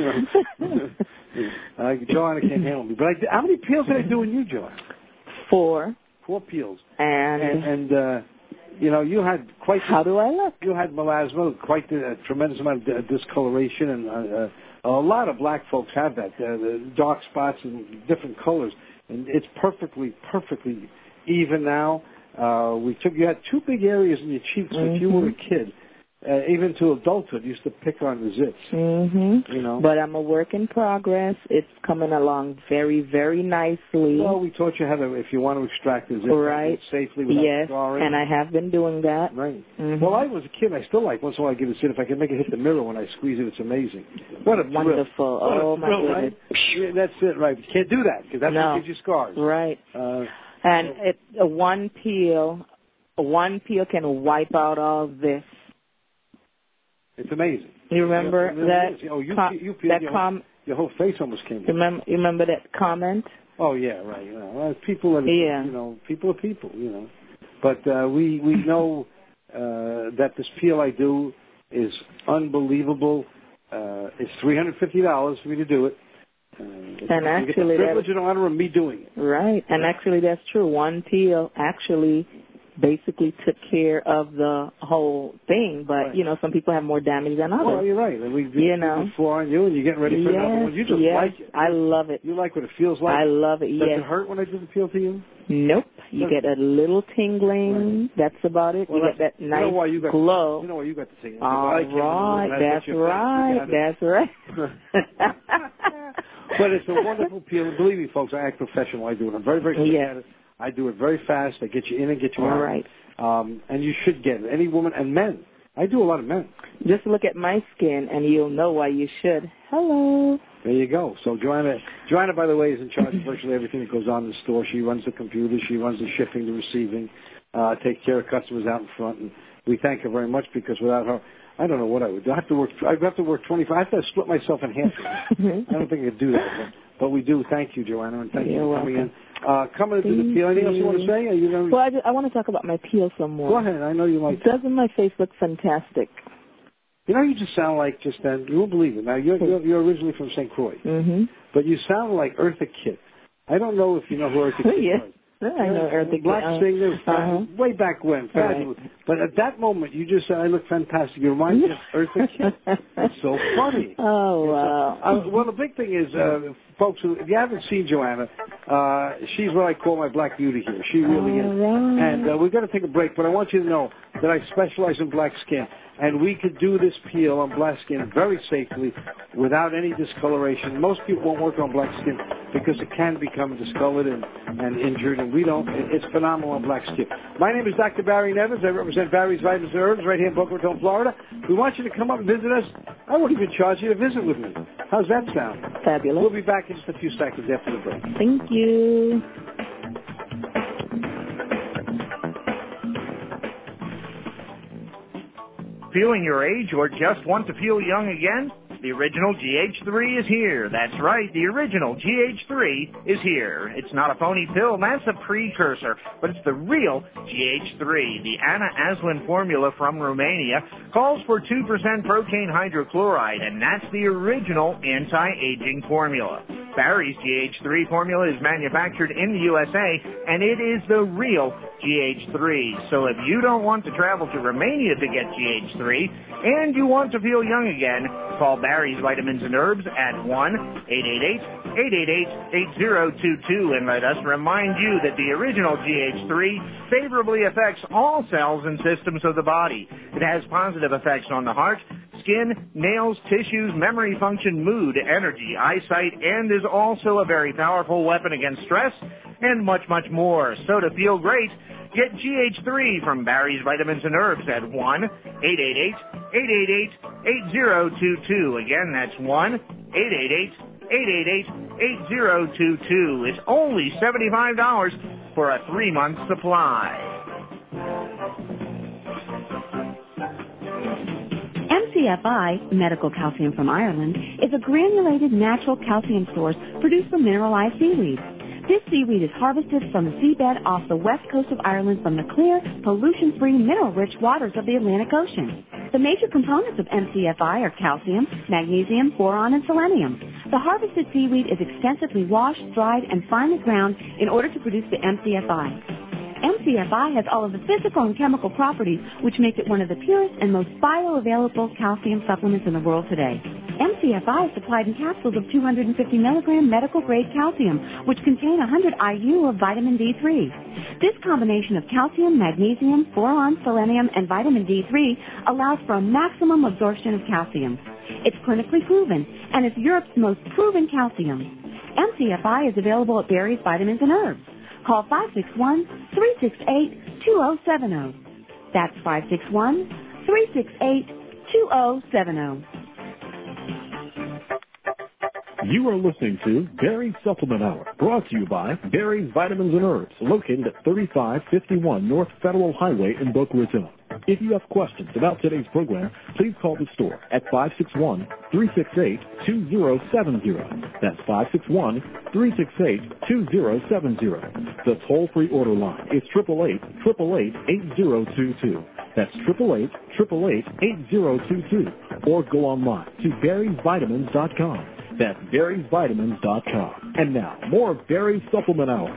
Joanna can't handle me. But how many peels did I do in you, Joanna? 4. 4 peels. And you had quite. How do I look? You had melasma, quite a tremendous amount of discoloration, and a lot of black folks have that. The dark spots and different colors, and it's perfectly even now. You had 2 big areas in your cheeks when you were a kid. Even to adulthood, used to pick on the zits. But I'm a work in progress. It's coming along very, very nicely. Well, we taught you how to, if you want to extract the zits right. safely without scarring. And I have been doing that. Right. Well, I was a kid. I still like once in a while I give it a sit. If I can make it hit the mirror when I squeeze it, it's amazing. What a wonderful! Thrill. My goodness! Right? Yeah, that's it, right? You can't do that because that's what gives you scars. Right. And one peel can wipe out all this. It's amazing. You remember that? Your whole face almost came down. You remember that comment? Oh yeah, right. People are people are people. But we know that this peel I do is unbelievable. It's $350 for me to do it. And actually, you get the privilege and honor of me doing it. Right, and actually that's true. One peel actually basically took care of the whole thing, but Right. You know, some people have more damage than others. Well, you're right. And we you know, before on you, and you're getting ready for another one. You just like it. I love it. You like what it feels like. I love it. Does yes. it hurt when I do the peel to you? Nope. You get a little tingling. Right. That's about it. Well, you get that nice glow. You know why you got the tingling? All right. That's right. That's right. But it's a wonderful peel. And believe me, folks, I act professional. I do it. I'm very, very quick at it. I do it very fast. I get you in and get you out. All right. And you should get it. Any woman and men. I do a lot of men. Just look at my skin, and you'll know why you should. Hello. There you go. So Joanna, by the way, is in charge of virtually everything that goes on in the store. She runs the computer. She runs the shipping, the receiving, takes care of customers out in front. And we thank her very much because without her, I don't know what I would do. I'd have to work 25. I have to split myself in half. I don't think I could do that. But we do. Thank you, Joanna, and thank you for coming in. Coming into the peel. Anything else you want to say? Well, I want to talk about my peel some more. Go ahead. I know you like that. Doesn't my face look fantastic? You know, you just sound like just then. You won't believe it. Now, you're originally from St. Croix. Mm-hmm. But you sound like Eartha Kitt. I don't know if you know who Eartha Kitt was. I know Eartha Kitt. Black singer, way back when. Fabulous. Right. But at that moment, you just said, I look fantastic. You remind me of Eartha Kitt. It's so funny. Oh, wow. Well, the big thing is, folks, if you haven't seen Joanna, she's what I call my black beauty here. She really is. Right. And we've got to take a break, but I want you to know that I specialize in black skin. And we could do this peel on black skin very safely without any discoloration. Most people won't work on black skin because it can become discolored and injured, and we don't. It's phenomenal on black skin. My name is Dr. Barry Nevins. I represent Barry's Vitamins and Herbs right here in Boca Raton, Florida. We want you to come up and visit us. I won't even charge you to visit with me. How's that sound? Fabulous. We'll be back in just a few seconds after the break. Thank you. Feeling your age or just want to feel young again? The original GH3 is here. That's right, the original GH3 is here. It's not a phony pill, that's a precursor, but it's the real GH3. The Anna Aslan formula from Romania calls for 2% procaine hydrochloride, and that's the original anti-aging formula. Barry's GH3 formula is manufactured in the USA, and it is the real GH3. So if you don't want to travel to Romania to get GH3, and you want to feel young again, call Barry's Vitamins and Herbs at 1-888-888-8022 and let us remind you that the original GH3 favorably affects all cells and systems of the body. It has positive effects on the heart, skin, nails, tissues, memory function, mood, energy, eyesight, and is also a very powerful weapon against stress and much, much more. So to feel great, get GH3 from Barry's Vitamins and Herbs at 1-888-888-8022. Again, that's 1-888-888-8022. It's only $75 for a 3-month supply. MCFI, Medical Calcium from Ireland, is a granulated natural calcium source produced from mineralized seaweed. This seaweed is harvested from the seabed off the west coast of Ireland from the clear, pollution-free, mineral-rich waters of the Atlantic Ocean. The major components of MCFI are calcium, magnesium, boron, and selenium. The harvested seaweed is extensively washed, dried, and finely ground in order to produce the MCFI. MCFI has all of the physical and chemical properties which make it one of the purest and most bioavailable calcium supplements in the world today. MCFI is supplied in capsules of 250 milligram medical-grade calcium, which contain 100 IU of vitamin D3. This combination of calcium, magnesium, boron, selenium, and vitamin D3 allows for a maximum absorption of calcium. It's clinically proven, and is Europe's most proven calcium. MCFI is available at Barry's Vitamins and Herbs. Call 561-368-2070. That's 561-368-2070. You are listening to Barry's Supplement Hour, brought to you by Barry's Vitamins and Herbs, located at 3551 North Federal Highway in Boca Raton. If you have questions about today's program, please call the store at 561-368-2070. That's 561-368-2070. The toll-free order line is 888-888-8022. That's 888-888-8022. Or go online to berriesvitamins.com. That's berriesvitamins.com. And now, more Berry Supplement Hour.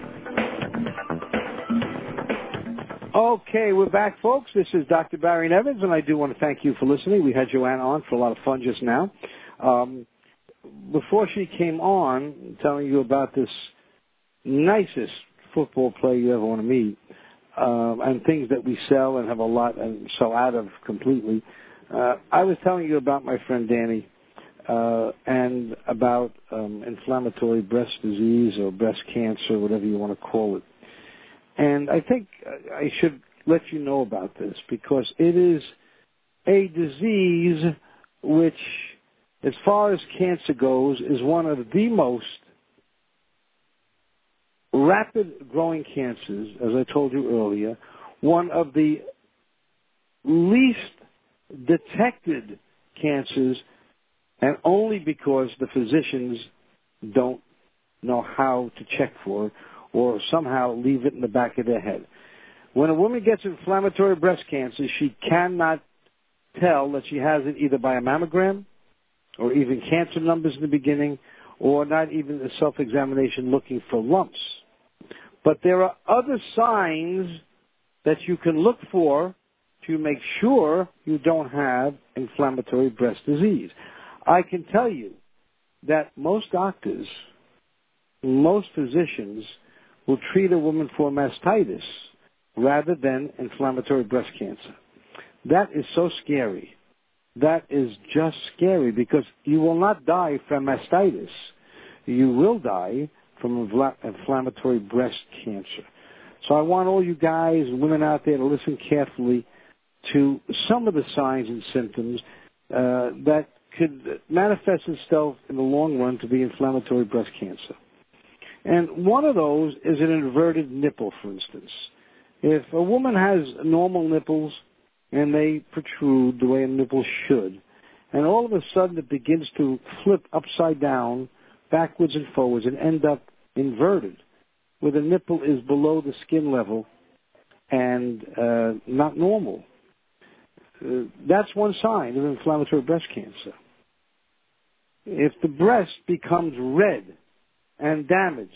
Okay, we're back, folks. This is Dr. Barry Nevins, and I do want to thank you for listening. We had Joanna on for a lot of fun just now. Before she came on, telling you about this nicest football player you ever want to meet, and things that we sell and have a lot and sell out of completely, I was telling you about my friend Danny and about inflammatory breast disease or breast cancer, whatever you want to call it. And I think I should let you know about this because it is a disease which, as far as cancer goes, is one of the most rapid growing cancers, as I told you earlier, one of the least detected cancers, and only because the physicians don't know how to check for it or somehow leave it in the back of their head. When a woman gets inflammatory breast cancer, she cannot tell that she has it either by a mammogram or even cancer numbers in the beginning, or not even a self-examination looking for lumps. But there are other signs that you can look for to make sure you don't have inflammatory breast disease. I can tell you that most doctors, most physicians will treat a woman for mastitis rather than inflammatory breast cancer. That is so scary. That is just scary because you will not die from mastitis. You will die from inflammatory breast cancer. So I want all you guys and women out there to listen carefully to some of the signs and symptoms that could manifest itself in the long run to be inflammatory breast cancer. And one of those is an inverted nipple, for instance. If a woman has normal nipples and they protrude the way a nipple should, and all of a sudden it begins to flip upside down, backwards and forwards, and end up inverted, where the nipple is below the skin level and not normal, that's one sign of inflammatory breast cancer. If the breast becomes red and damaged,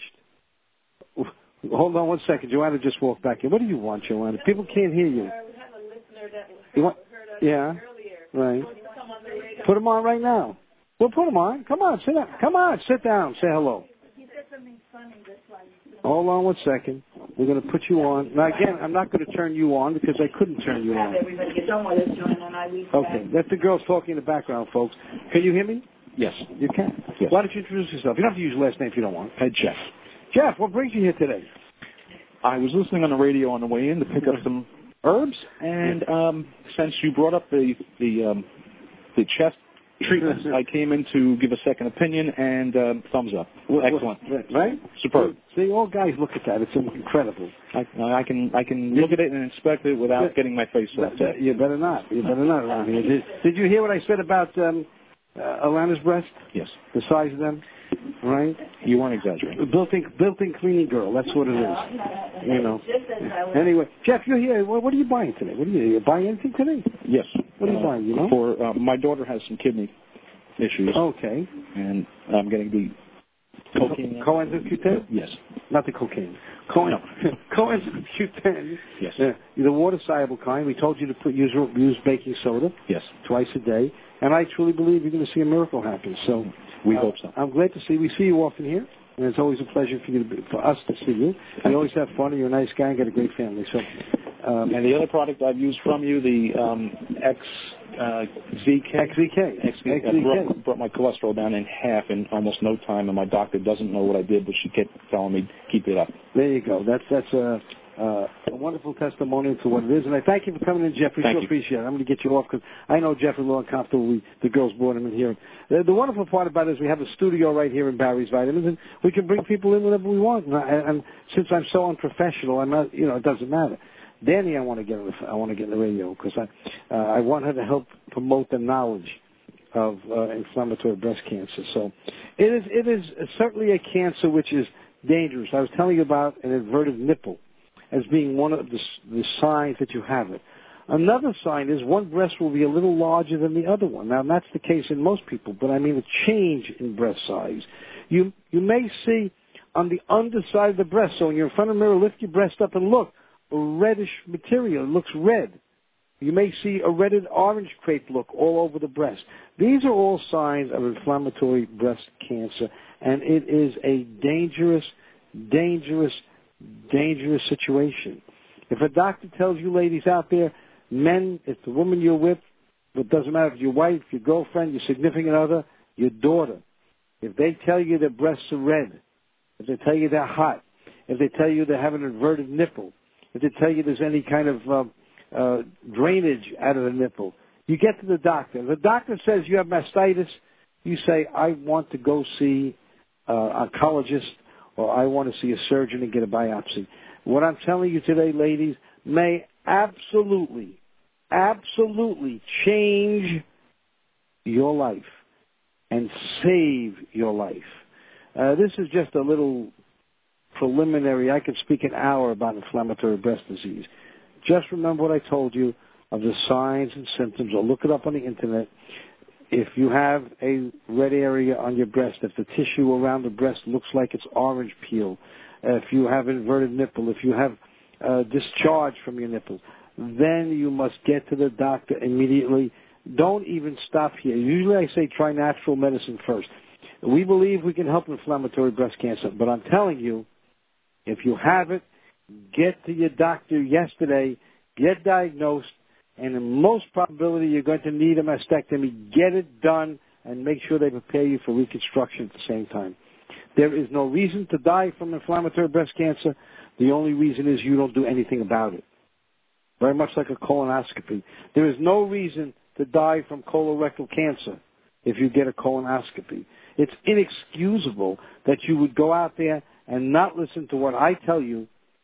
hold on one second. Joanna just walked back in. What do you want, Joanna? People can't hear you. We have a listener that You want? Yeah. earlier. Right. Put them on right now. We'll put them on. Come on, sit down. Come on, sit down. Say hello. He said something funny. That's why. Hold on one second. We're going to put you on. Now, again, I'm not going to turn you on because I couldn't turn you on. Everybody get on with us, Joanna and I. Okay. That's the girls talking in the background, folks. Can you hear me? Yes. You can. Yes. Why don't you introduce yourself? You don't have to use your last name if you don't want. Jeff. Jeff, what brings you here today? I was listening on the radio on the way in to pick up some herbs, and since you brought up the chest treatments, I came in to give a second opinion, and thumbs up. Excellent. Right? Superb. See, all guys look at that. It's incredible. I can look at it and inspect it without getting my face slapped. You better not. You better not around here. Did you hear what I said about Alana's breast? Yes. The size of them? Right? You weren't exaggerating. Built-in cleaning girl. That's what it is. You know. Anyway, Jeff, you're here. What are you buying today? What are you buying anything today? Yes. What are you buying? You know? For my daughter has some kidney issues. Okay. And I'm getting the cocaine. Coenzyme Q10? Yes. Not the cocaine. Coenzyme Q10. Yes. The water-soluble kind. We told you to use baking soda. Yes. Twice a day. And I truly believe you're going to see a miracle happen. So we hope so. I'm glad to see. We see you often here, and it's always a pleasure for us to see you. We always have fun. You're a nice guy and got a great family. So, and the other product I've used from you, the XZK. Brought my cholesterol down in half in almost no time, and my doctor doesn't know what I did, but she kept telling me keep it up. There you go. That's a wonderful testimonial to what it is, and I thank you for coming in, Jeff. We sure appreciate it. I'm going to get you off because I know Jeff is a little uncomfortable. The girls brought him in here. The wonderful part about it is we have a studio right here in Barry's Vitamins, and we can bring people in whenever we want. And since I'm so unprofessional, I'm not. It doesn't matter. Danny, I want to get in the radio because I want her to help promote the knowledge of inflammatory breast cancer. So it is certainly a cancer which is dangerous. I was telling you about an inverted nipple as being one of the signs that you have it. Another sign is one breast will be a little larger than the other one. Now, that's the case in most people, but I mean a change in breast size. You may see on the underside of the breast, so when you're in front of the mirror, lift your breast up and look, a reddish material. It looks red. You may see a red and orange crepe look all over the breast. These are all signs of inflammatory breast cancer, and it is a dangerous, dangerous, dangerous situation. If a doctor tells you, ladies out there, men, if the woman you're with, it doesn't matter if your wife, your girlfriend, your significant other, your daughter, if they tell you their breasts are red, if they tell you they're hot, if they tell you they have an inverted nipple, if they tell you there's any kind of drainage out of the nipple, you get to the doctor. If the doctor says you have mastitis, you say, I want to go see an oncologist, or I want to see a surgeon and get a biopsy. What I'm telling you today, ladies, may absolutely, absolutely change your life and save your life. This is just a little preliminary. I could speak an hour about inflammatory breast disease. Just remember what I told you of the signs and symptoms, or look it up on the internet. If you have a red area on your breast, if the tissue around the breast looks like it's orange peel, if you have inverted nipple, if you have discharge from your nipple, then you must get to the doctor immediately. Don't even stop here. Usually I say try natural medicine first. We believe we can help inflammatory breast cancer, but I'm telling you, if you have it, get to your doctor yesterday, get diagnosed, and in most probability you're going to need a mastectomy. Get it done and make sure they prepare you for reconstruction at the same time. There is no reason to die from inflammatory breast cancer. The only reason is you don't do anything about it. Very much like a colonoscopy. There is no reason to die from colorectal cancer if you get a colonoscopy. It's inexcusable that you would go out there and not listen to what I tell you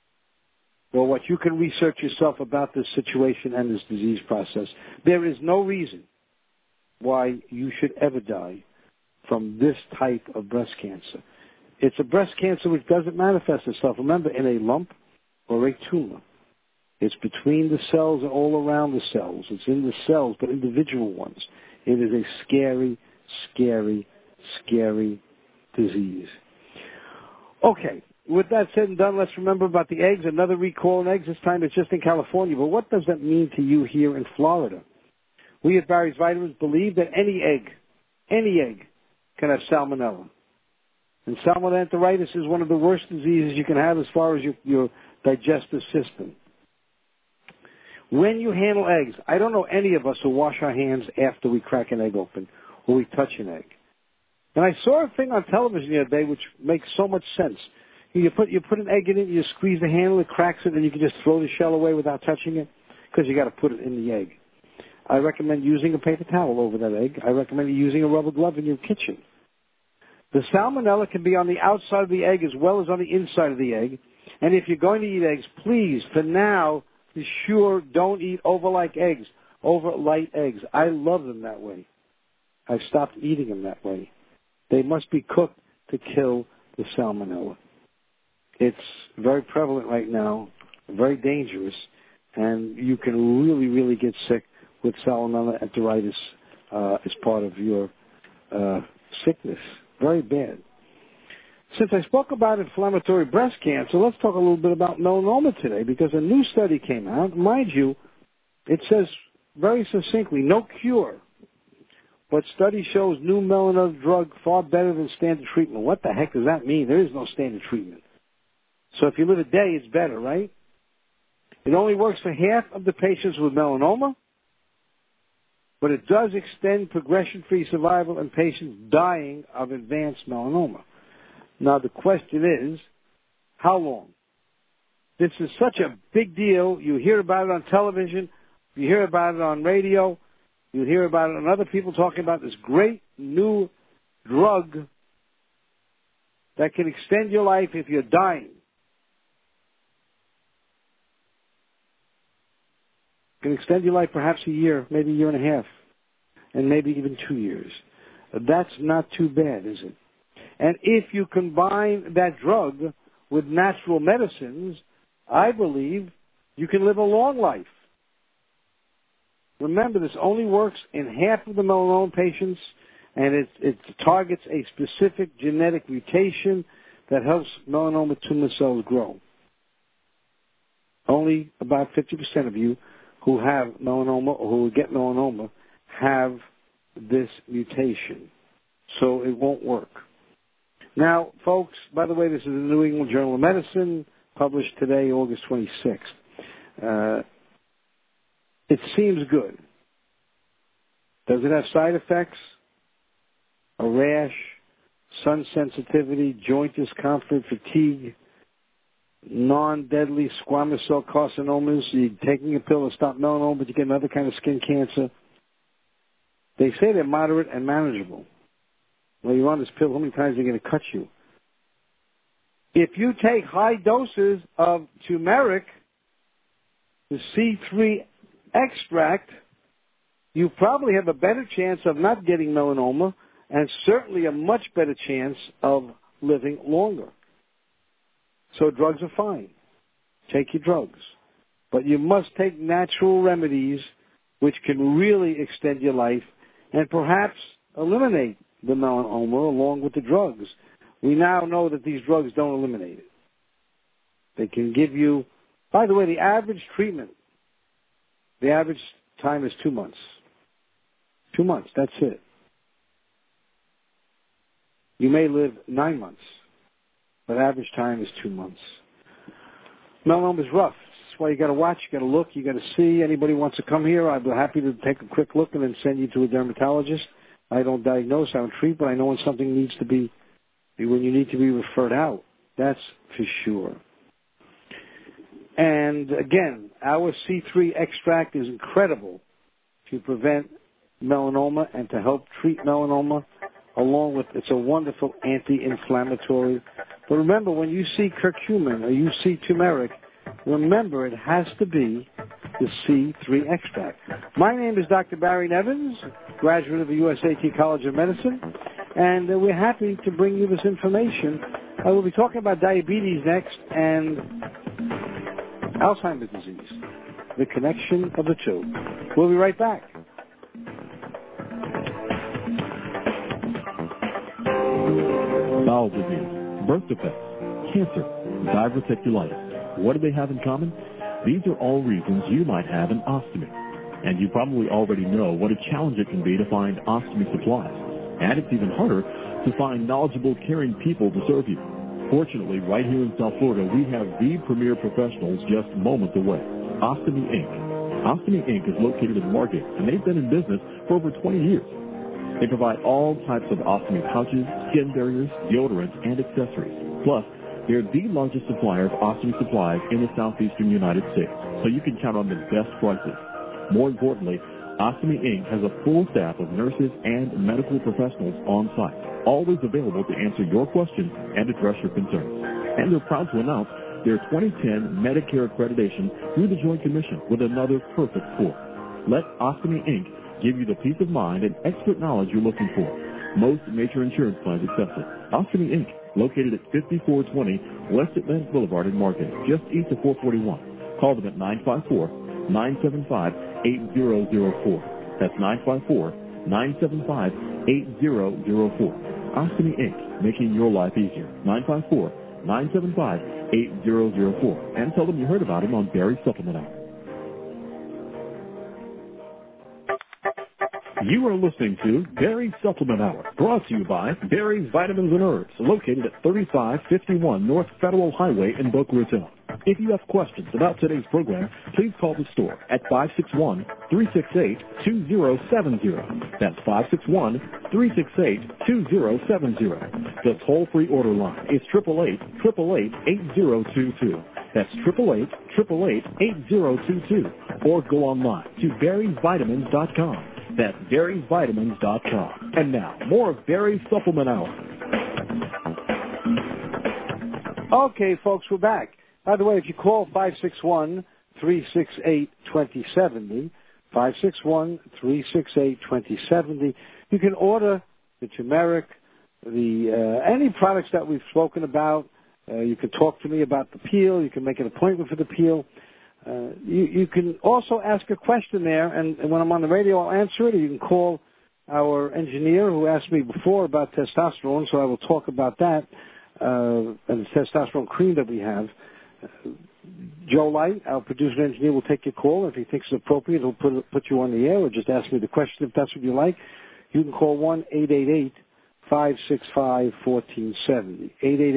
or what you can research yourself about this situation and this disease process. There is no reason why you should ever die from this type of breast cancer. It's a breast cancer which doesn't manifest itself, remember, in a lump or a tumor. It's between the cells and all around the cells. It's in the cells, but individual ones. It is a scary, scary, scary disease. Okay, with that said and done, let's remember about the eggs. Another recall on eggs. This time it's just in California. But what does that mean to you here in Florida? We at Barry's Vitamins believe that any egg can have salmonella. And salmonella enteritis is one of the worst diseases you can have as far as your digestive system. When you handle eggs, I don't know any of us who wash our hands after we crack an egg open or we touch an egg. And I saw a thing on television the other day which makes so much sense. You put an egg in it, you squeeze the handle, it cracks it, and you can just throw the shell away without touching it because you got to put it in the egg. I recommend using a paper towel over that egg. I recommend using a rubber glove in your kitchen. The salmonella can be on the outside of the egg as well as on the inside of the egg. And if you're going to eat eggs, please, for now, be sure don't eat overlight eggs. I love them that way. I've stopped eating them that way. They must be cooked to kill the salmonella. It's very prevalent right now, very dangerous, and you can really, really get sick with salmonella enteritis as part of your sickness. Very bad. Since I spoke about inflammatory breast cancer, let's talk a little bit about melanoma today, because a new study came out. Mind you, it says very succinctly, no cure, but study shows new melanoma drug far better than standard treatment. What the heck does that mean? There is no standard treatment. So if you live a day, it's better, right? It only works for half of the patients with melanoma, but it does extend progression-free survival in patients dying of advanced melanoma. Now, the question is, how long? This is such a big deal. You hear about it on television. You hear about it on radio. You hear about it on other people talking about this great new drug that can extend your life if you're dying. Can extend your life perhaps a year, maybe a year and a half, and maybe even 2 years. That's not too bad, is it? And if you combine that drug with natural medicines, I believe you can live a long life. remember, this only works in half of the melanoma patients, and it targets a specific genetic mutation that helps melanoma tumor cells grow. Only about 50% of you who have melanoma or who get melanoma have this mutation. So it won't work. Now, folks, by the way, this is the New England Journal of Medicine, published today, August 26th. It seems good. Does it have side effects? A rash, sun sensitivity, joint discomfort, fatigue, non-deadly squamous cell carcinomas? You're taking a pill to stop melanoma, but you get another kind of skin cancer. They say they're moderate and manageable. Well, you're on this pill, how many times are they going to cut you? If you take high doses of turmeric, the C3 extract, you probably have a better chance of not getting melanoma and certainly a much better chance of living longer. So drugs are fine. Take your drugs. But you must take natural remedies which can really extend your life and perhaps eliminate the melanoma along with the drugs. We now know that these drugs don't eliminate it. They can give you, by the way, the average treatment, the average time is 2 months. 2 months, that's it. You may live 9 months, but average time is 2 months. Melanoma is rough. That's why you got to watch, you got to look, you got to see. Anybody wants to come here, I'd be happy to take a quick look and then send you to a dermatologist. I don't diagnose, I don't treat, but I know when something needs to be, when you need to be referred out. That's for sure. And again, our C3 extract is incredible to prevent melanoma and to help treat melanoma, along with, it's a wonderful anti-inflammatory. But remember, when you see curcumin or you see turmeric, remember it has to be the C3 extract. My name is Dr. Barry Nevins, graduate of the USAT College of Medicine, and we're happy to bring you this information. I will be talking about diabetes next and Alzheimer's disease, the connection of the two. We'll be right back. Bowel disease, birth defects, cancer, diverticulitis. What do they have in common? These are all reasons you might have an ostomy. And you probably already know what a challenge it can be to find ostomy supplies. And it's even harder to find knowledgeable, caring people to serve you. Fortunately, right here in South Florida, we have the premier professionals just moments away. Ostomy Inc. Ostomy Inc. is located in Margate, and they've been in business for over 20 years. They provide all types of ostomy pouches, skin barriers, deodorants, and accessories. Plus, they're the largest supplier of ostomy supplies in the southeastern United States, so you can count on the best prices. More importantly, Ostomy Inc. has a full staff of nurses and medical professionals on site, always available to answer your questions and address your concerns. And they're proud to announce their 2010 Medicare accreditation through the Joint Commission with another perfect score. Let Ostomy Inc. give you the peace of mind and expert knowledge you're looking for. Most major insurance plans accept it. Ostomy Inc., located at 5420 West Atlantic Boulevard in Margate, just east of 441. Call them at 954-975-8004. That's 954-975-8004. Ostomy Inc., making your life easier. 954-975-8004. And tell them you heard about them on Barry Supplement Hour. You are listening to Barry Supplement Hour, brought to you by Barry's Vitamins and Herbs, located at 3551 North Federal Highway in Boca Raton. If you have questions about today's program, please call the store at 561-368-2070. That's 561-368-2070. The toll-free order line is 888-888-8022. That's 888-888-8022. Or go online to Barry'sVitamins.com. That's Barry'sVitamins.com. And now, more of Barry's Supplement Hour. Okay, folks, we're back. By the way, if you call 561-368-2070, 561-368-2070, you can order the turmeric, any products that we've spoken about. You can talk to me about the peel. You can make an appointment for the peel. You can also ask a question there, and when I'm on the radio, I'll answer it. Or you can call our engineer who asked me before about testosterone, so I will talk about that and the testosterone cream that we have. Joe Light, our producer and engineer, will take your call. If he thinks it's appropriate, he'll put you on the air or just ask me the question if that's what you like. You can call 1-888-565-1470,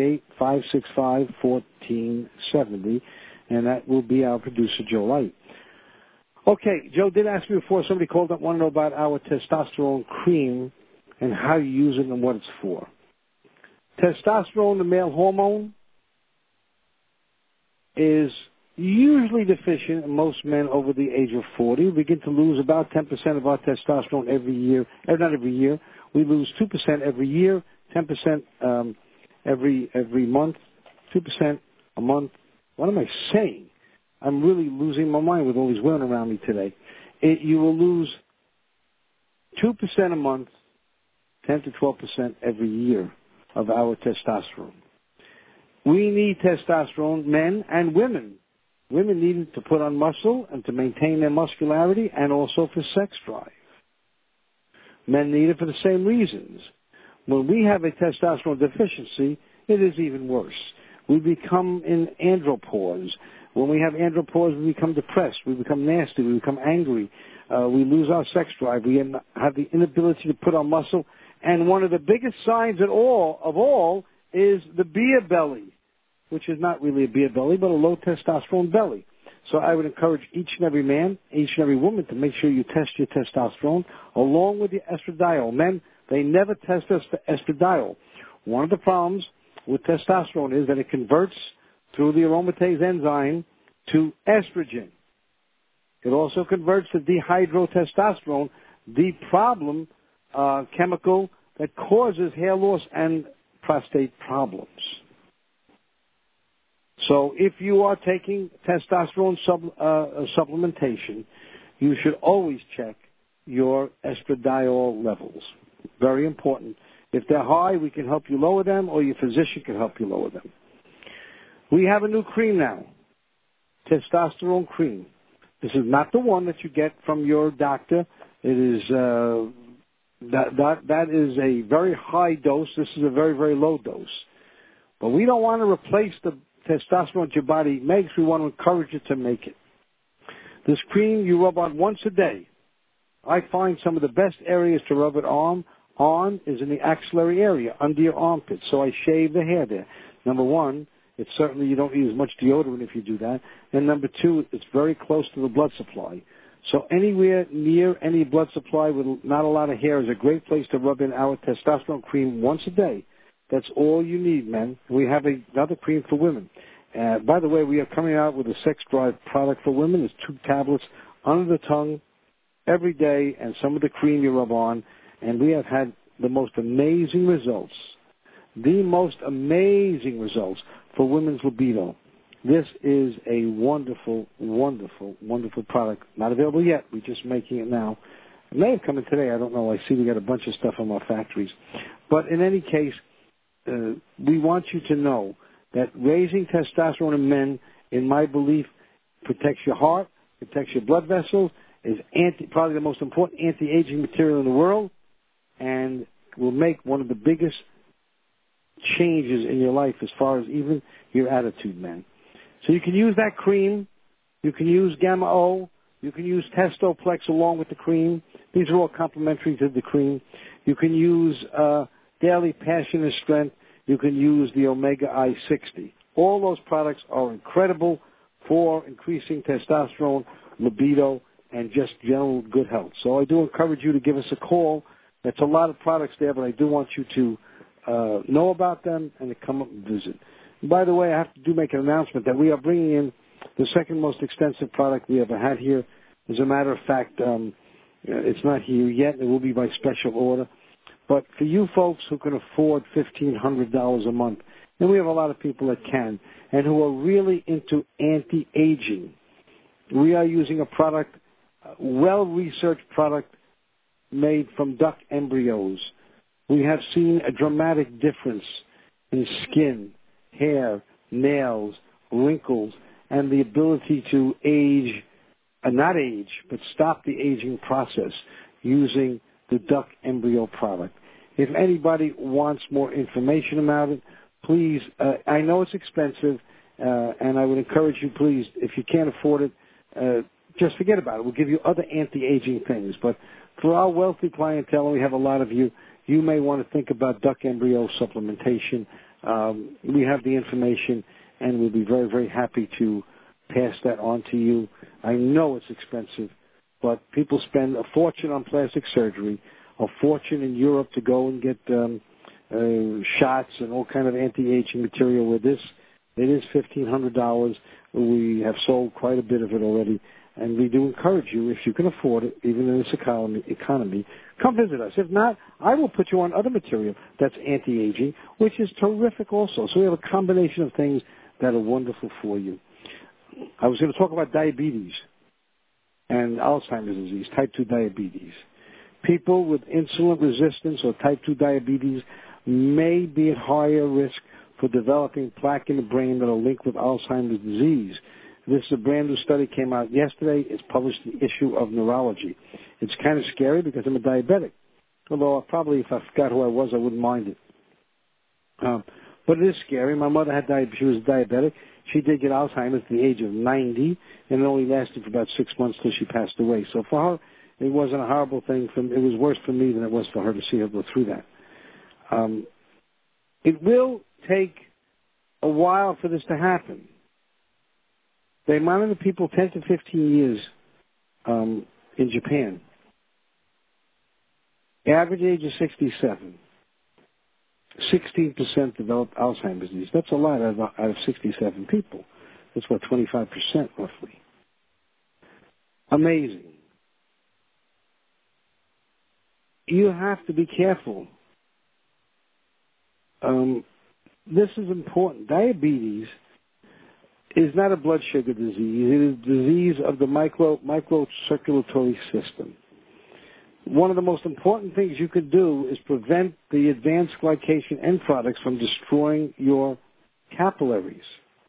888-565-1470, and that will be our producer, Joe Light. Okay, Joe did ask me before, somebody called up, want to know about our testosterone cream and how you use it and what it's for. Testosterone, the male hormone, is usually deficient in most men over the age of 40. We begin to lose about 10% of our testosterone every year. Not every year. We lose 2% every year, 10% every month, 2% a month. What am I saying? I'm really losing my mind with all these women around me today. You will lose 2% a month, 10 to 12% every year of our testosterone. We need testosterone, men and women. Women need it to put on muscle and to maintain their muscularity and also for sex drive. Men need it for the same reasons. When we have a testosterone deficiency, it is even worse. We become in andropause. When we have andropause, we become depressed. We become nasty. We become angry. We lose our sex drive. We have the inability to put on muscle. And one of the biggest signs of all is the beer belly, which is not really a beer belly, but a low testosterone belly. So I would encourage each and every man, each and every woman to make sure you test your testosterone along with your estradiol. Men, they never test us for estradiol. One of the problems with testosterone is that it converts through the aromatase enzyme to estrogen. It also converts to dihydrotestosterone, the problem chemical that causes hair loss and prostate problems. So if you are taking testosterone supplementation, you should always check your estradiol levels. Very important. If they're high, we can help you lower them, or your physician can help you lower them. We have a new cream now, testosterone cream. This is not the one that you get from your doctor. It is that is a very high dose. This is a very, very low dose. But we don't want to replace the testosterone your body makes. We want to encourage it to make it. This cream you rub on once a day. I find some of the best areas to rub it on is in the axillary area, under your armpit. So I shave the hair there. Number one, it's certainly you don't use much deodorant if you do that. And number two, it's very close to the blood supply. So anywhere near any blood supply with not a lot of hair is a great place to rub in our testosterone cream once a day. That's all you need, men. We have another cream for women. By the way, we are coming out with a sex drive product for women. It's 2 tablets under the tongue every day and some of the cream you rub on. And we have had the most amazing results. The most amazing results for women's libido. This is a wonderful, wonderful, wonderful product. Not available yet. We're just making it now. It may have come in today. I don't know. I see we got a bunch of stuff from our factories. But in any case, we want you to know that raising testosterone in men, in my belief, protects your heart, protects your blood vessels, is probably the most important anti-aging material in the world, and will make one of the biggest changes in your life as far as even your attitude, man. So you can use that cream. You can use Gamma O. You can use Testoplex along with the cream. These are all complementary to the cream. You can use Daily Passion and Strength. You can use the Omega I-60. All those products are incredible for increasing testosterone, libido, and just general good health. So I do encourage you to give us a call. That's a lot of products there, but I do want you to know about them and to come up and visit. And by the way, I have to make an announcement that we are bringing in the second most extensive product we ever had here. As a matter of fact, it's not here yet. It will be by special order. But for you folks who can afford $1,500 a month, and we have a lot of people that can, and who are really into anti-aging, we are using a product, a well-researched product made from duck embryos. We have seen a dramatic difference in skin, hair, nails, wrinkles, and the ability to age, not age, but stop the aging process using the duck embryo product. If anybody wants more information about it, please, I know it's expensive, and I would encourage you, please, if you can't afford it, just forget about it. We'll give you other anti-aging things. But for our wealthy clientele, and we have a lot of you, you may want to think about duck embryo supplementation. We have the information, and we'll be very, very happy to pass that on to you. I know it's expensive, but people spend a fortune on plastic surgery, a fortune in Europe to go and get shots and all kind of anti-aging material with this. It is $1,500. We have sold quite a bit of it already, and we do encourage you, if you can afford it, even in this economy, come visit us. If not, I will put you on other material that's anti-aging, which is terrific also. So we have a combination of things that are wonderful for you. I was going to talk about diabetes and Alzheimer's disease, type 2 diabetes. People with insulin resistance or type 2 diabetes may be at higher risk for developing plaque in the brain that are linked with Alzheimer's disease. This is a brand new study, came out yesterday. It's published in the issue of Neurology. It's kind of scary because I'm a diabetic. Although probably if I forgot who I was, I wouldn't mind it. But it is scary. My mother had she was diabetic. She did get Alzheimer's at the age of 90, and it only lasted for about 6 months till she passed away. So for her, it wasn't a horrible thing. It was worse for me than it was for her to see her go through that. It will take a while for this to happen. They monitor people 10 to 15 years in Japan. Average age is 67. 16% developed Alzheimer's disease. That's a lot out of 67 people. That's what, 25% roughly. Amazing. You have to be careful. This is important. Diabetes is not a blood sugar disease. It is a disease of the microcirculatory system. One of the most important things you could do is prevent the advanced glycation end products from destroying your capillaries.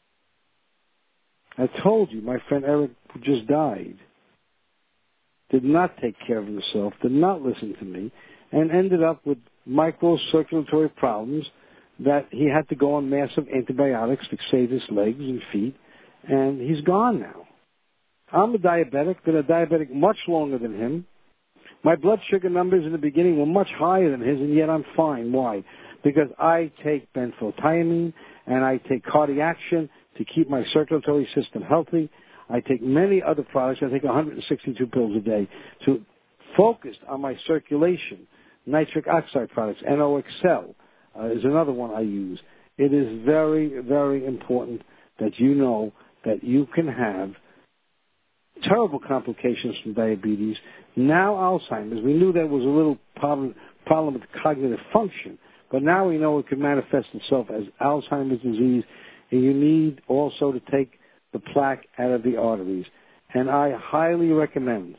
I told you, my friend Eric, who just died, did not take care of himself, did not listen to me, and ended up with microcirculatory problems that he had to go on massive antibiotics to save his legs and feet, and he's gone now. I'm a diabetic, been a diabetic much longer than him. My blood sugar numbers in the beginning were much higher than his, and yet I'm fine. Why? Because I take benfotiamine, and I take Cardiaction to keep my circulatory system healthy. I take many other products. I take 162 pills a day to focus on my circulation. Nitric oxide products, NO-Excel is another one I use. It is very, very important that you know that you can have terrible complications from diabetes. Now Alzheimer's. We knew there was a little problem with cognitive function, but now we know it can manifest itself as Alzheimer's disease, and you need also to take the plaque out of the arteries. And I highly recommend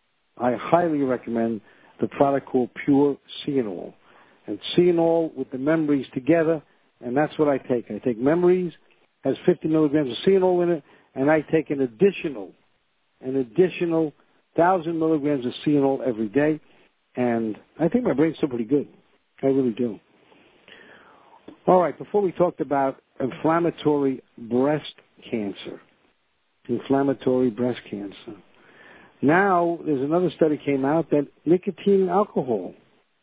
the product called Pure Cyanol. And Cyanol with the Memories together, and that's what I take. I take Memories, has 50 milligrams of Cyanol in it, and I take an additional 1,000 milligrams of Cyanol every day, and I think my brain's still pretty good. I really do. All right, before we talked about inflammatory breast cancer, now there's another study came out that nicotine and alcohol,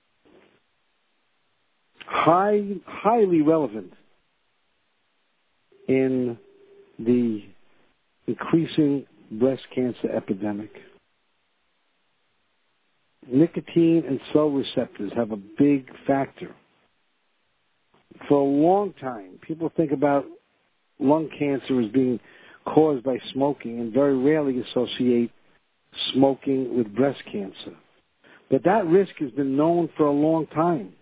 highly relevant in the increasing breast cancer epidemic. Nicotine and cell receptors have a big factor. For a long time, people think about lung cancer as being caused by smoking and very rarely associate smoking with breast cancer. But that risk has been known for a long time.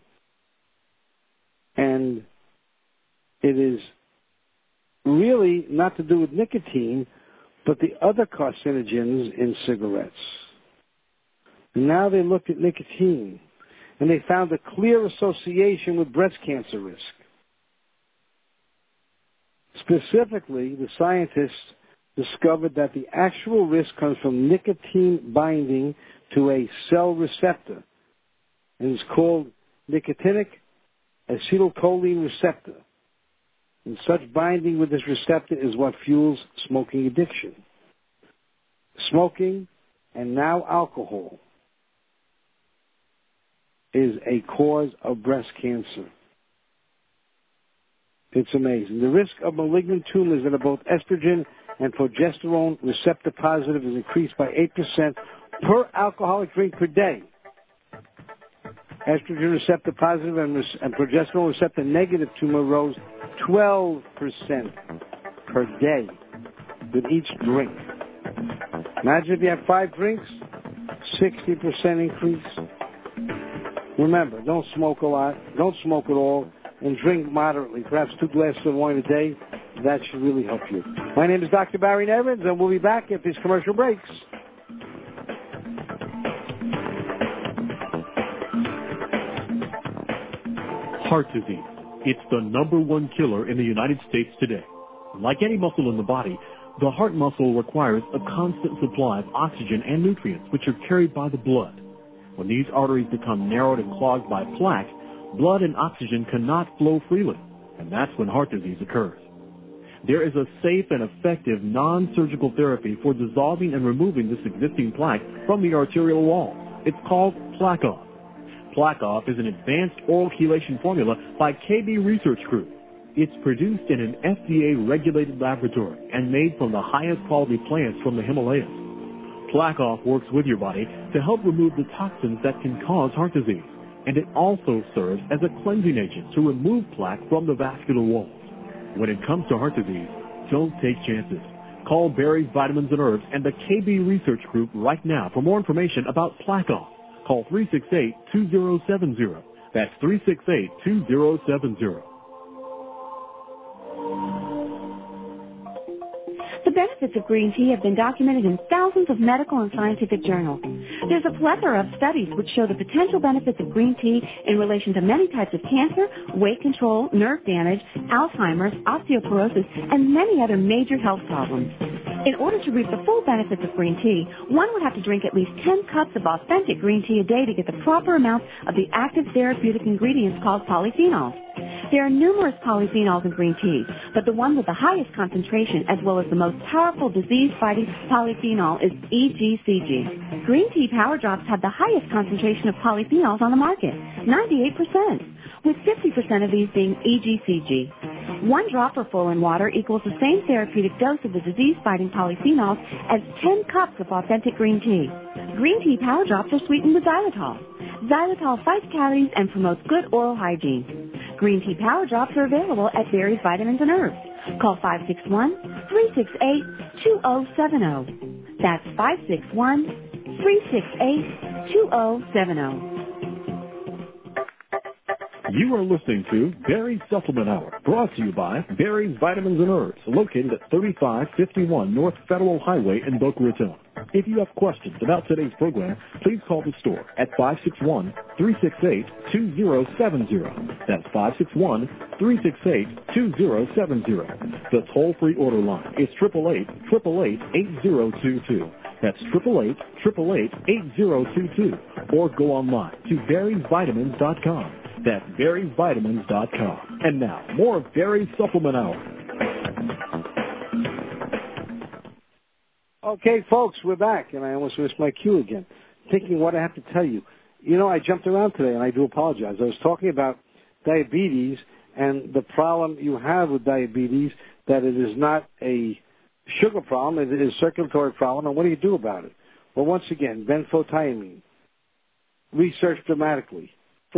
And it is really not to do with nicotine, but the other carcinogens in cigarettes. And now they looked at nicotine, and they found a clear association with breast cancer risk. Specifically, the scientists discovered that the actual risk comes from nicotine binding to a cell receptor, and it's called nicotinic acetylcholine receptor. And such binding with this receptor is what fuels smoking addiction. Smoking, and now alcohol, is a cause of breast cancer. It's amazing. The risk of malignant tumors that are both estrogen and progesterone receptor positive is increased by 8% per alcoholic drink per day. Estrogen receptor positive and progesterone receptor negative tumor rose 12% per day with each drink. Imagine if you have 5 drinks, 60% increase. Remember, don't smoke a lot, don't smoke at all, and drink moderately, perhaps 2 glasses of wine a day. That should really help you. My name is Dr. Barry Nevins, and we'll be back after these commercial breaks. Heart disease. It's the #1 killer in the United States today. Like any muscle in the body, the heart muscle requires a constant supply of oxygen and nutrients, which are carried by the blood. When these arteries become narrowed and clogged by plaque, blood and oxygen cannot flow freely, and that's when heart disease occurs. There is a safe and effective non-surgical therapy for dissolving and removing this existing plaque from the arterial wall. It's called Plaque-Off. Plaque-Off is an advanced oral chelation formula by KB Research Group. It's produced in an FDA-regulated laboratory and made from the highest quality plants from the Himalayas. Plaque-Off works with your body to help remove the toxins that can cause heart disease, and it also serves as a cleansing agent to remove plaque from the vascular walls. When it comes to heart disease, don't take chances. Call Barry's Vitamins and Herbs and the KB Research Group right now for more information about Plaque-Off. Call 368-2070. That's 368-2070. The benefits of green tea have been documented in thousands of medical and scientific journals. There's a plethora of studies which show the potential benefits of green tea in relation to many types of cancer, weight control, nerve damage, Alzheimer's, osteoporosis, and many other major health problems. In order to reap the full benefits of green tea, one would have to drink at least 10 cups of authentic green tea a day to get the proper amount of the active therapeutic ingredients called polyphenols. There are numerous polyphenols in green tea, but the one with the highest concentration as well as the most powerful disease-fighting polyphenol is EGCG. Green tea power drops have the highest concentration of polyphenols on the market, 98%, with 50% of these being EGCG. 1 dropperful in water equals the same therapeutic dose of the disease-fighting polyphenols as 10 cups of authentic green tea. Green tea power drops are sweetened with xylitol. Xylitol fights cavities and promotes good oral hygiene. Green tea power drops are available at Barry's Vitamins and Herbs. Call 561-368-2070. That's 561-368-2070. You are listening to Barry's Supplement Hour, brought to you by Barry's Vitamins and Herbs, located at 3551 North Federal Highway in Boca Raton. If you have questions about today's program, please call the store at 561-368-2070. That's 561-368-2070. The toll-free order line is 888-888-8022. That's 888-888-8022. Or go online to Barry'sVitamins.com. That's Barry'sVitamins.com. And now, more of Barry's Supplement Hour. Okay, folks, we're back, and I almost missed my cue again, thinking what I have to tell you. You know, I jumped around today, and I do apologize. I was talking about diabetes and the problem you have with diabetes, that it is not a sugar problem, it is a circulatory problem, and what do you do about it? Well, once again, benfotiamine, researched dramatically,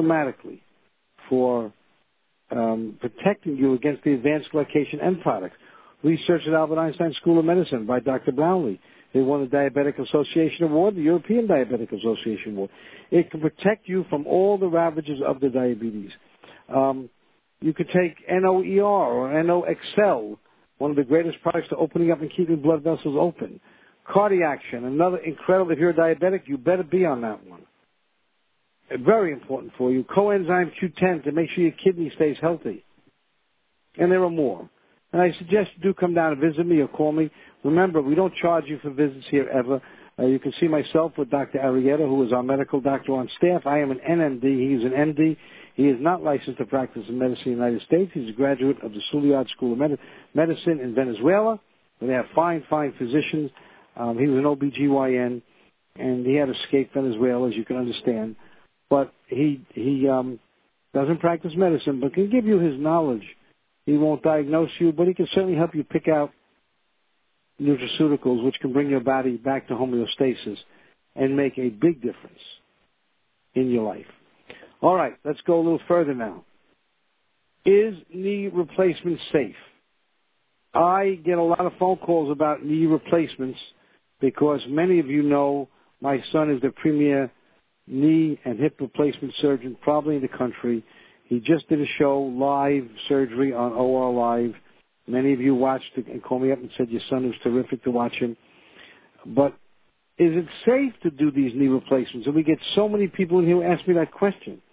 for protecting you against the advanced glycation end products. Research at Albert Einstein School of Medicine by Dr. Brownlee. They won the Diabetic Association Award, the European Diabetic Association Award. It can protect you from all the ravages of the diabetes. You could take NOER or NOXL, one of the greatest products to opening up and keeping blood vessels open. Cardiaction, another incredible, if you're a diabetic, you better be on that one. Very important for you. Coenzyme Q10 to make sure your kidney stays healthy. And there are more. And I suggest you do come down and visit me or call me. Remember, we don't charge you for visits here ever. You can see myself with Dr. Arrieta, who is our medical doctor on staff. I am an NMD. He is an MD. He is not licensed to practice in medicine in the United States. He's a graduate of the Juilliard School of Medicine in Venezuela, where they have fine, fine physicians. He was an OBGYN, and he had escaped Venezuela, as you can understand. But he doesn't practice medicine, but can give you his knowledge. He won't diagnose you, but he can certainly help you pick out nutraceuticals which can bring your body back to homeostasis and make a big difference in your life. All right, let's go a little further now. Is knee replacement safe? I get a lot of phone calls about knee replacements because many of you know my son is the premier knee and hip replacement surgeon probably in the country. He just did a show, live surgery on OR Live. Many of you watched it and called me up and said your son was terrific to watch him. But is it safe to do these knee replacements? And we get so many people in here who ask me that question.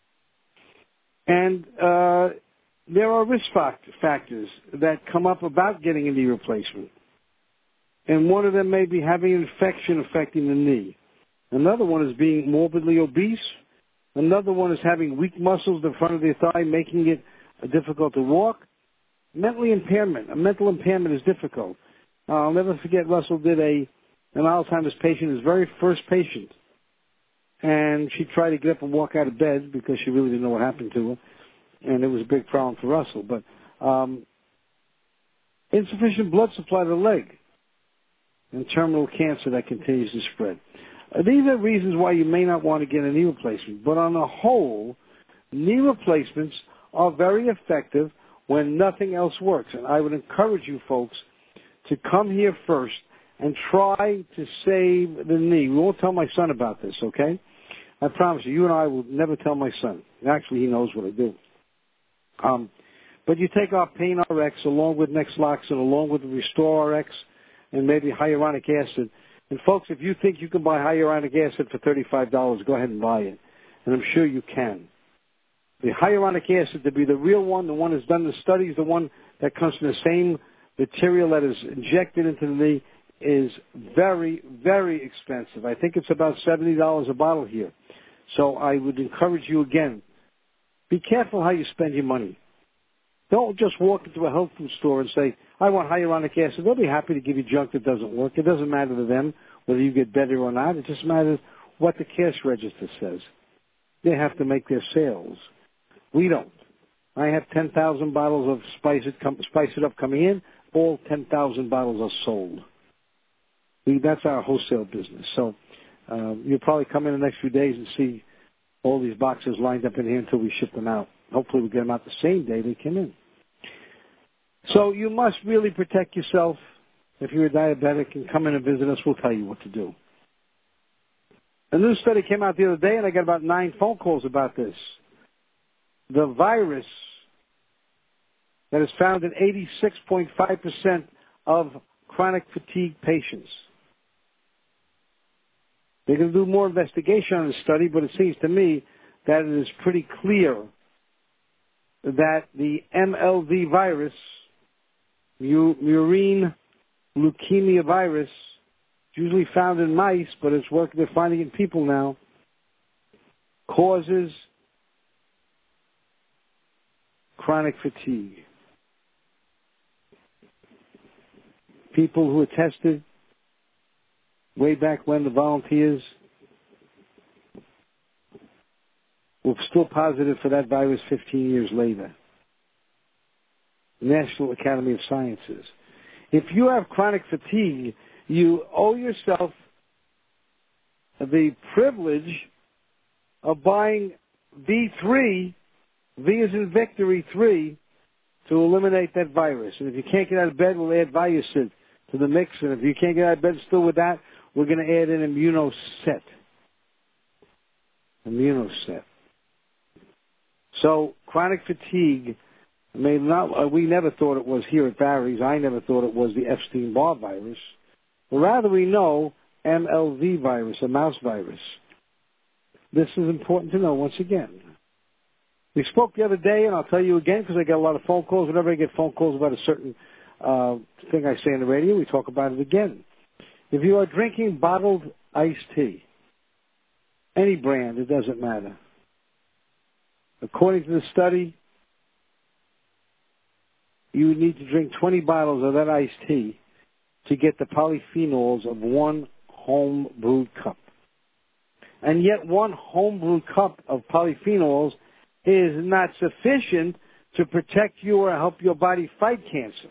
And there are risk factors that come up about getting a knee replacement. And one of them may be having an infection affecting the knee. Another one is being morbidly obese. Another one is having weak muscles in the front of the thigh, making it difficult to walk. Mental impairment is difficult. I'll never forget Russell did an Alzheimer's patient, his very first patient. And she tried to get up and walk out of bed because she really didn't know what happened to her. And it was a big problem for Russell. But insufficient blood supply to the leg and terminal cancer that continues to spread. These are reasons why you may not want to get a knee replacement. But on the whole, knee replacements are very effective when nothing else works. And I would encourage you folks to come here first and try to save the knee. We won't tell my son about this, okay? I promise you and I will never tell my son. Actually, he knows what I do. But you take our Pain RX along with Nexloxin, along with Restore RX, and maybe hyaluronic acid. And folks, if you think you can buy hyaluronic acid for $35, go ahead and buy it. And I'm sure you can. The hyaluronic acid, to be the real one, the one that's done the studies, the one that comes from the same material that is injected into the knee, is very, very expensive. I think it's about $70 a bottle here. So I would encourage you again, be careful how you spend your money. Don't just walk into a health food store and say, I want hyaluronic acid. They'll be happy to give you junk that doesn't work. It doesn't matter to them whether you get better or not. It just matters what the cash register says. They have to make their sales. We don't. I have 10,000 bottles of Spice It Up coming in. All 10,000 bottles are sold. That's our wholesale business. So you'll probably come in the next few days and see all these boxes lined up in here until we ship them out. Hopefully we get them out the same day they come in. So you must really protect yourself. If you're a diabetic and come in and visit us, we'll tell you what to do. A new study came out the other day, and I got about 9 phone calls about this. The virus that is found in 86.5% of chronic fatigue patients. They're going to do more investigation on this study, but it seems to me that it is pretty clear that the MLV virus, murine leukemia virus, usually found in mice, but they're finding it in people now, causes chronic fatigue. People who were tested way back when, the volunteers, were still positive for that virus 15 years later. National Academy of Sciences. If you have chronic fatigue, you owe yourself the privilege of buying V3, V as in victory 3, to eliminate that virus. And if you can't get out of bed, we'll add Viacid to the mix. And if you can't get out of bed still with that, we're going to add in Immunoset. Immunoset. So chronic fatigue may not, we never thought it was here at Barry's. I never thought it was the Epstein-Barr virus. But rather we know MLV virus, a mouse virus. This is important to know once again. We spoke the other day, and I'll tell you again because I get a lot of phone calls. Whenever I get phone calls about a certain thing I say on the radio, we talk about it again. If you are drinking bottled iced tea, any brand, it doesn't matter. According to the study, you need to drink 20 bottles of that iced tea to get the polyphenols of one home brewed cup. And yet one home brewed cup of polyphenols is not sufficient to protect you or help your body fight cancer,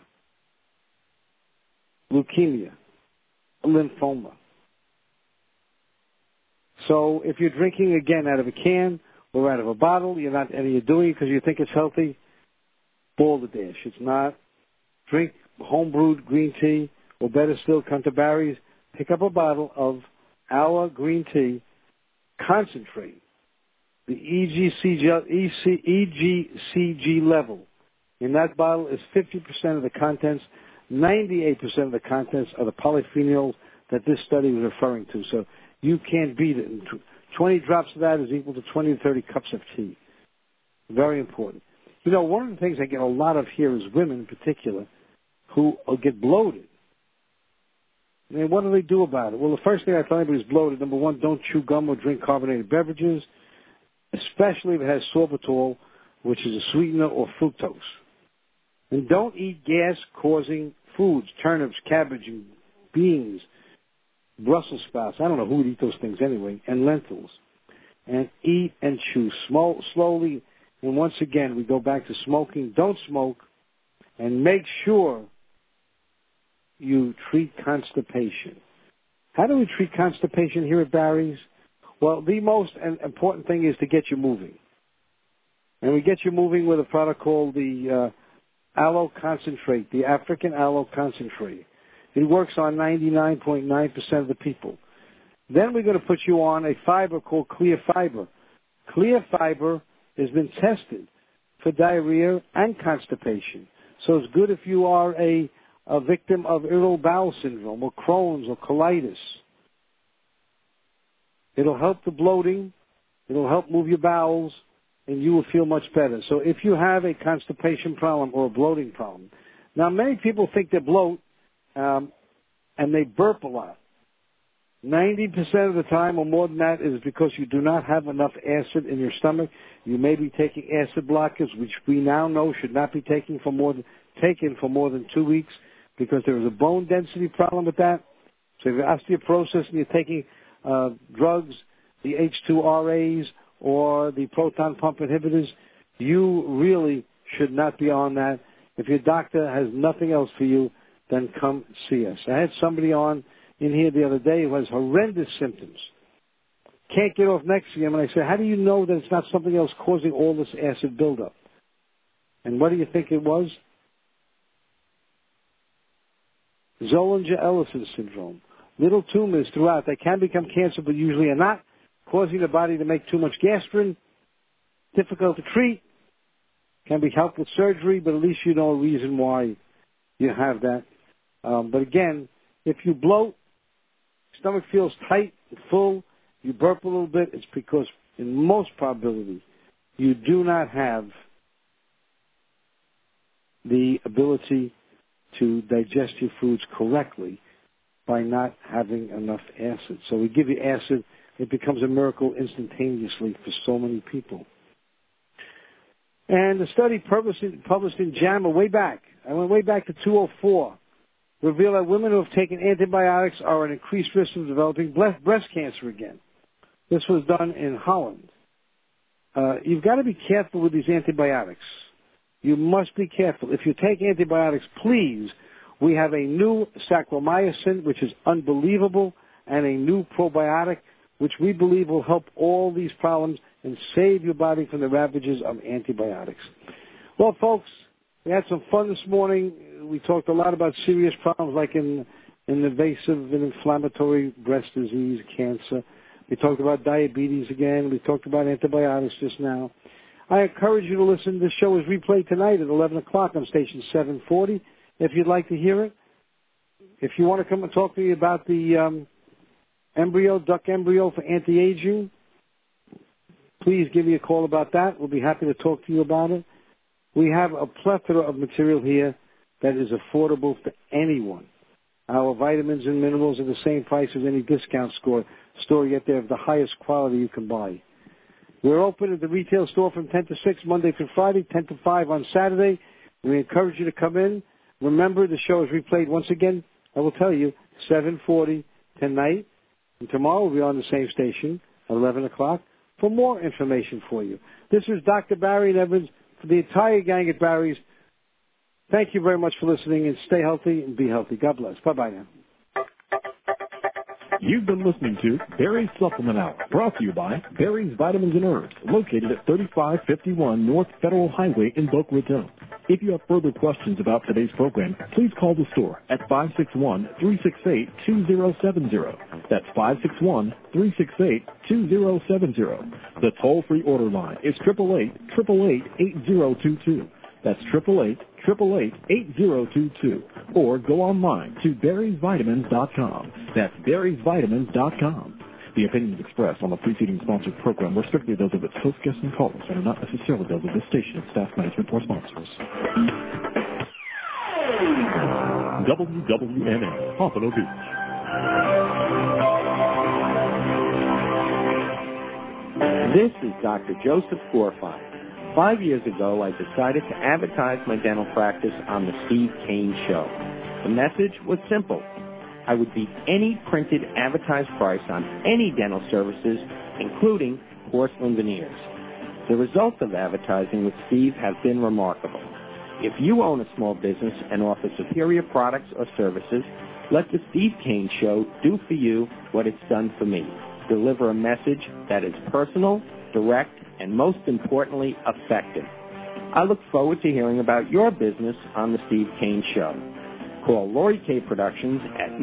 leukemia, lymphoma. So if you're drinking, again, out of a can or out of a bottle, and you're doing it because you think it's healthy, ball the dash. It's not. Drink home-brewed green tea, or better still, come to Barry's, pick up a bottle of our green tea, concentrate. The EGCG level in that bottle is 50% of the contents. 98% of the contents are the polyphenols that this study was referring to. So you can't beat it. 20 drops of that is equal to 20 to 30 cups of tea. Very important. One of the things I get a lot of here is women in particular who get bloated. And what do they do about it? Well, the first thing I tell anybody who's bloated, number one, don't chew gum or drink carbonated beverages, especially if it has sorbitol, which is a sweetener, or fructose. And don't eat gas-causing foods, turnips, cabbage, and beans, Brussels sprouts. I don't know who would eat those things anyway, and lentils. And eat and chew slowly. And once again, we go back to smoking. Don't smoke. And make sure you treat constipation. How do we treat constipation here at Barry's? Well, the most important thing is to get you moving. And we get you moving with a product called the aloe concentrate, the African aloe concentrate. It works on 99.9% of the people. Then we're going to put you on a fiber called Clear Fiber. Clear Fiber has been tested for diarrhea and constipation. So it's good if you are a victim of irritable bowel syndrome or Crohn's or colitis. It'll help the bloating. It'll help move your bowels, and you will feel much better. So if you have a constipation problem or a bloating problem, now many people think they bloat and they burp a lot. 90% of the time or more than that is because you do not have enough acid in your stomach. You may be taking acid blockers, which we now know should not be taken for more than 2 weeks because there is a bone density problem with that. So if you have osteoporosis and you're taking drugs, the H2RAs or the proton pump inhibitors, you really should not be on that. If your doctor has nothing else for you, then come see us. I had somebody on in here the other day who has horrendous symptoms. Can't get off next to him. And I said, how do you know that it's not something else causing all this acid buildup? And what do you think it was? Zollinger-Ellison syndrome. Little tumors throughout. They can become cancer, but usually are not, causing the body to make too much gastrin. Difficult to treat. Can be helped with surgery, but at least you know a reason why you have that. But again, if you bloat, stomach feels tight and full, you burp a little bit, it's because, in most probability, you do not have the ability to digest your foods correctly by not having enough acid. So we give you acid, it becomes a miracle instantaneously for so many people. And the study published in JAMA way back, I went way back to 2004, revealed that women who have taken antibiotics are at increased risk of developing breast cancer again. This was done in Holland. You've got to be careful with these antibiotics. You must be careful. If you take antibiotics, please, we have a new saccharomycin, which is unbelievable, and a new probiotic, which we believe will help all these problems and save your body from the ravages of antibiotics. Well, folks, we had some fun this morning. We talked a lot about serious problems like in invasive and inflammatory breast disease, cancer. We talked about diabetes again. We talked about antibiotics just now. I encourage you to listen. This show is replayed tonight at 11 o'clock on station 740 if you'd like to hear it. If you want to come and talk to me about the duck embryo for anti-aging, please give me a call about that. We'll be happy to talk to you about it. We have a plethora of material here that is affordable to anyone. Our vitamins and minerals are the same price as any discount store, yet they're of the highest quality you can buy. We're open at the retail store from 10 to 6, Monday through Friday, 10 to 5 on Saturday. We encourage you to come in. Remember, the show is replayed once again, I will tell you, 7:40 tonight. And tomorrow we'll be on the same station at 11 o'clock for more information for you. This is Dr. Barry Evans for the entire gang at Barry's. Thank you very much for listening, and stay healthy and be healthy. God bless. Bye-bye now. You've been listening to Barry's Supplement Hour, brought to you by Barry's Vitamins and Herbs, located at 3551 North Federal Highway in Boca Raton. If you have further questions about today's program, please call the store at 561-368-2070. That's 561-368-2070. The toll-free order line is 888-888-8022. That's 888-888-8022. Or go online to berriesvitamins.com. That's berriesvitamins.com. The opinions expressed on the preceding sponsored program were strictly those of its host, guests, and callers and are not necessarily those of this station, its staff, management, or sponsors. WWNN, Pompano Beach. This is Dr. Joseph Gorfine. 5 years ago, I decided to advertise my dental practice on the Steve Kane Show. The message was simple. I would beat any printed advertised price on any dental services, including porcelain veneers. The results of advertising with Steve have been remarkable. If you own a small business and offer superior products or services, let the Steve Kane Show do for you what it's done for me. Deliver a message that is personal, direct, and most importantly, effective. I look forward to hearing about your business on the Steve Kane Show. Call Lori K. Productions at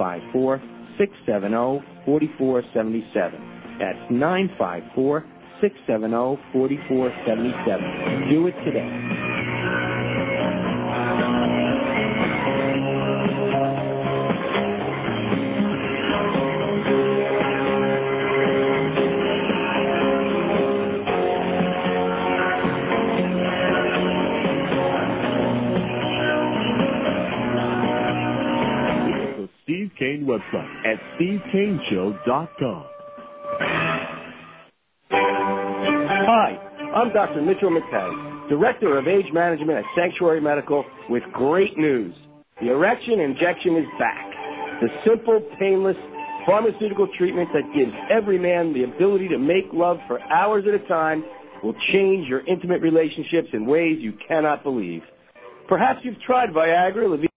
954-670-4477. That's 954-670-4477. Do it today. Steve Kane website at stevekaneshow.com. Hi, I'm Dr. Mitchell McPay, Director of Age Management at Sanctuary Medical, with great news. The erection injection is back. The simple, painless, pharmaceutical treatment that gives every man the ability to make love for hours at a time will change your intimate relationships in ways you cannot believe. Perhaps you've tried Viagra,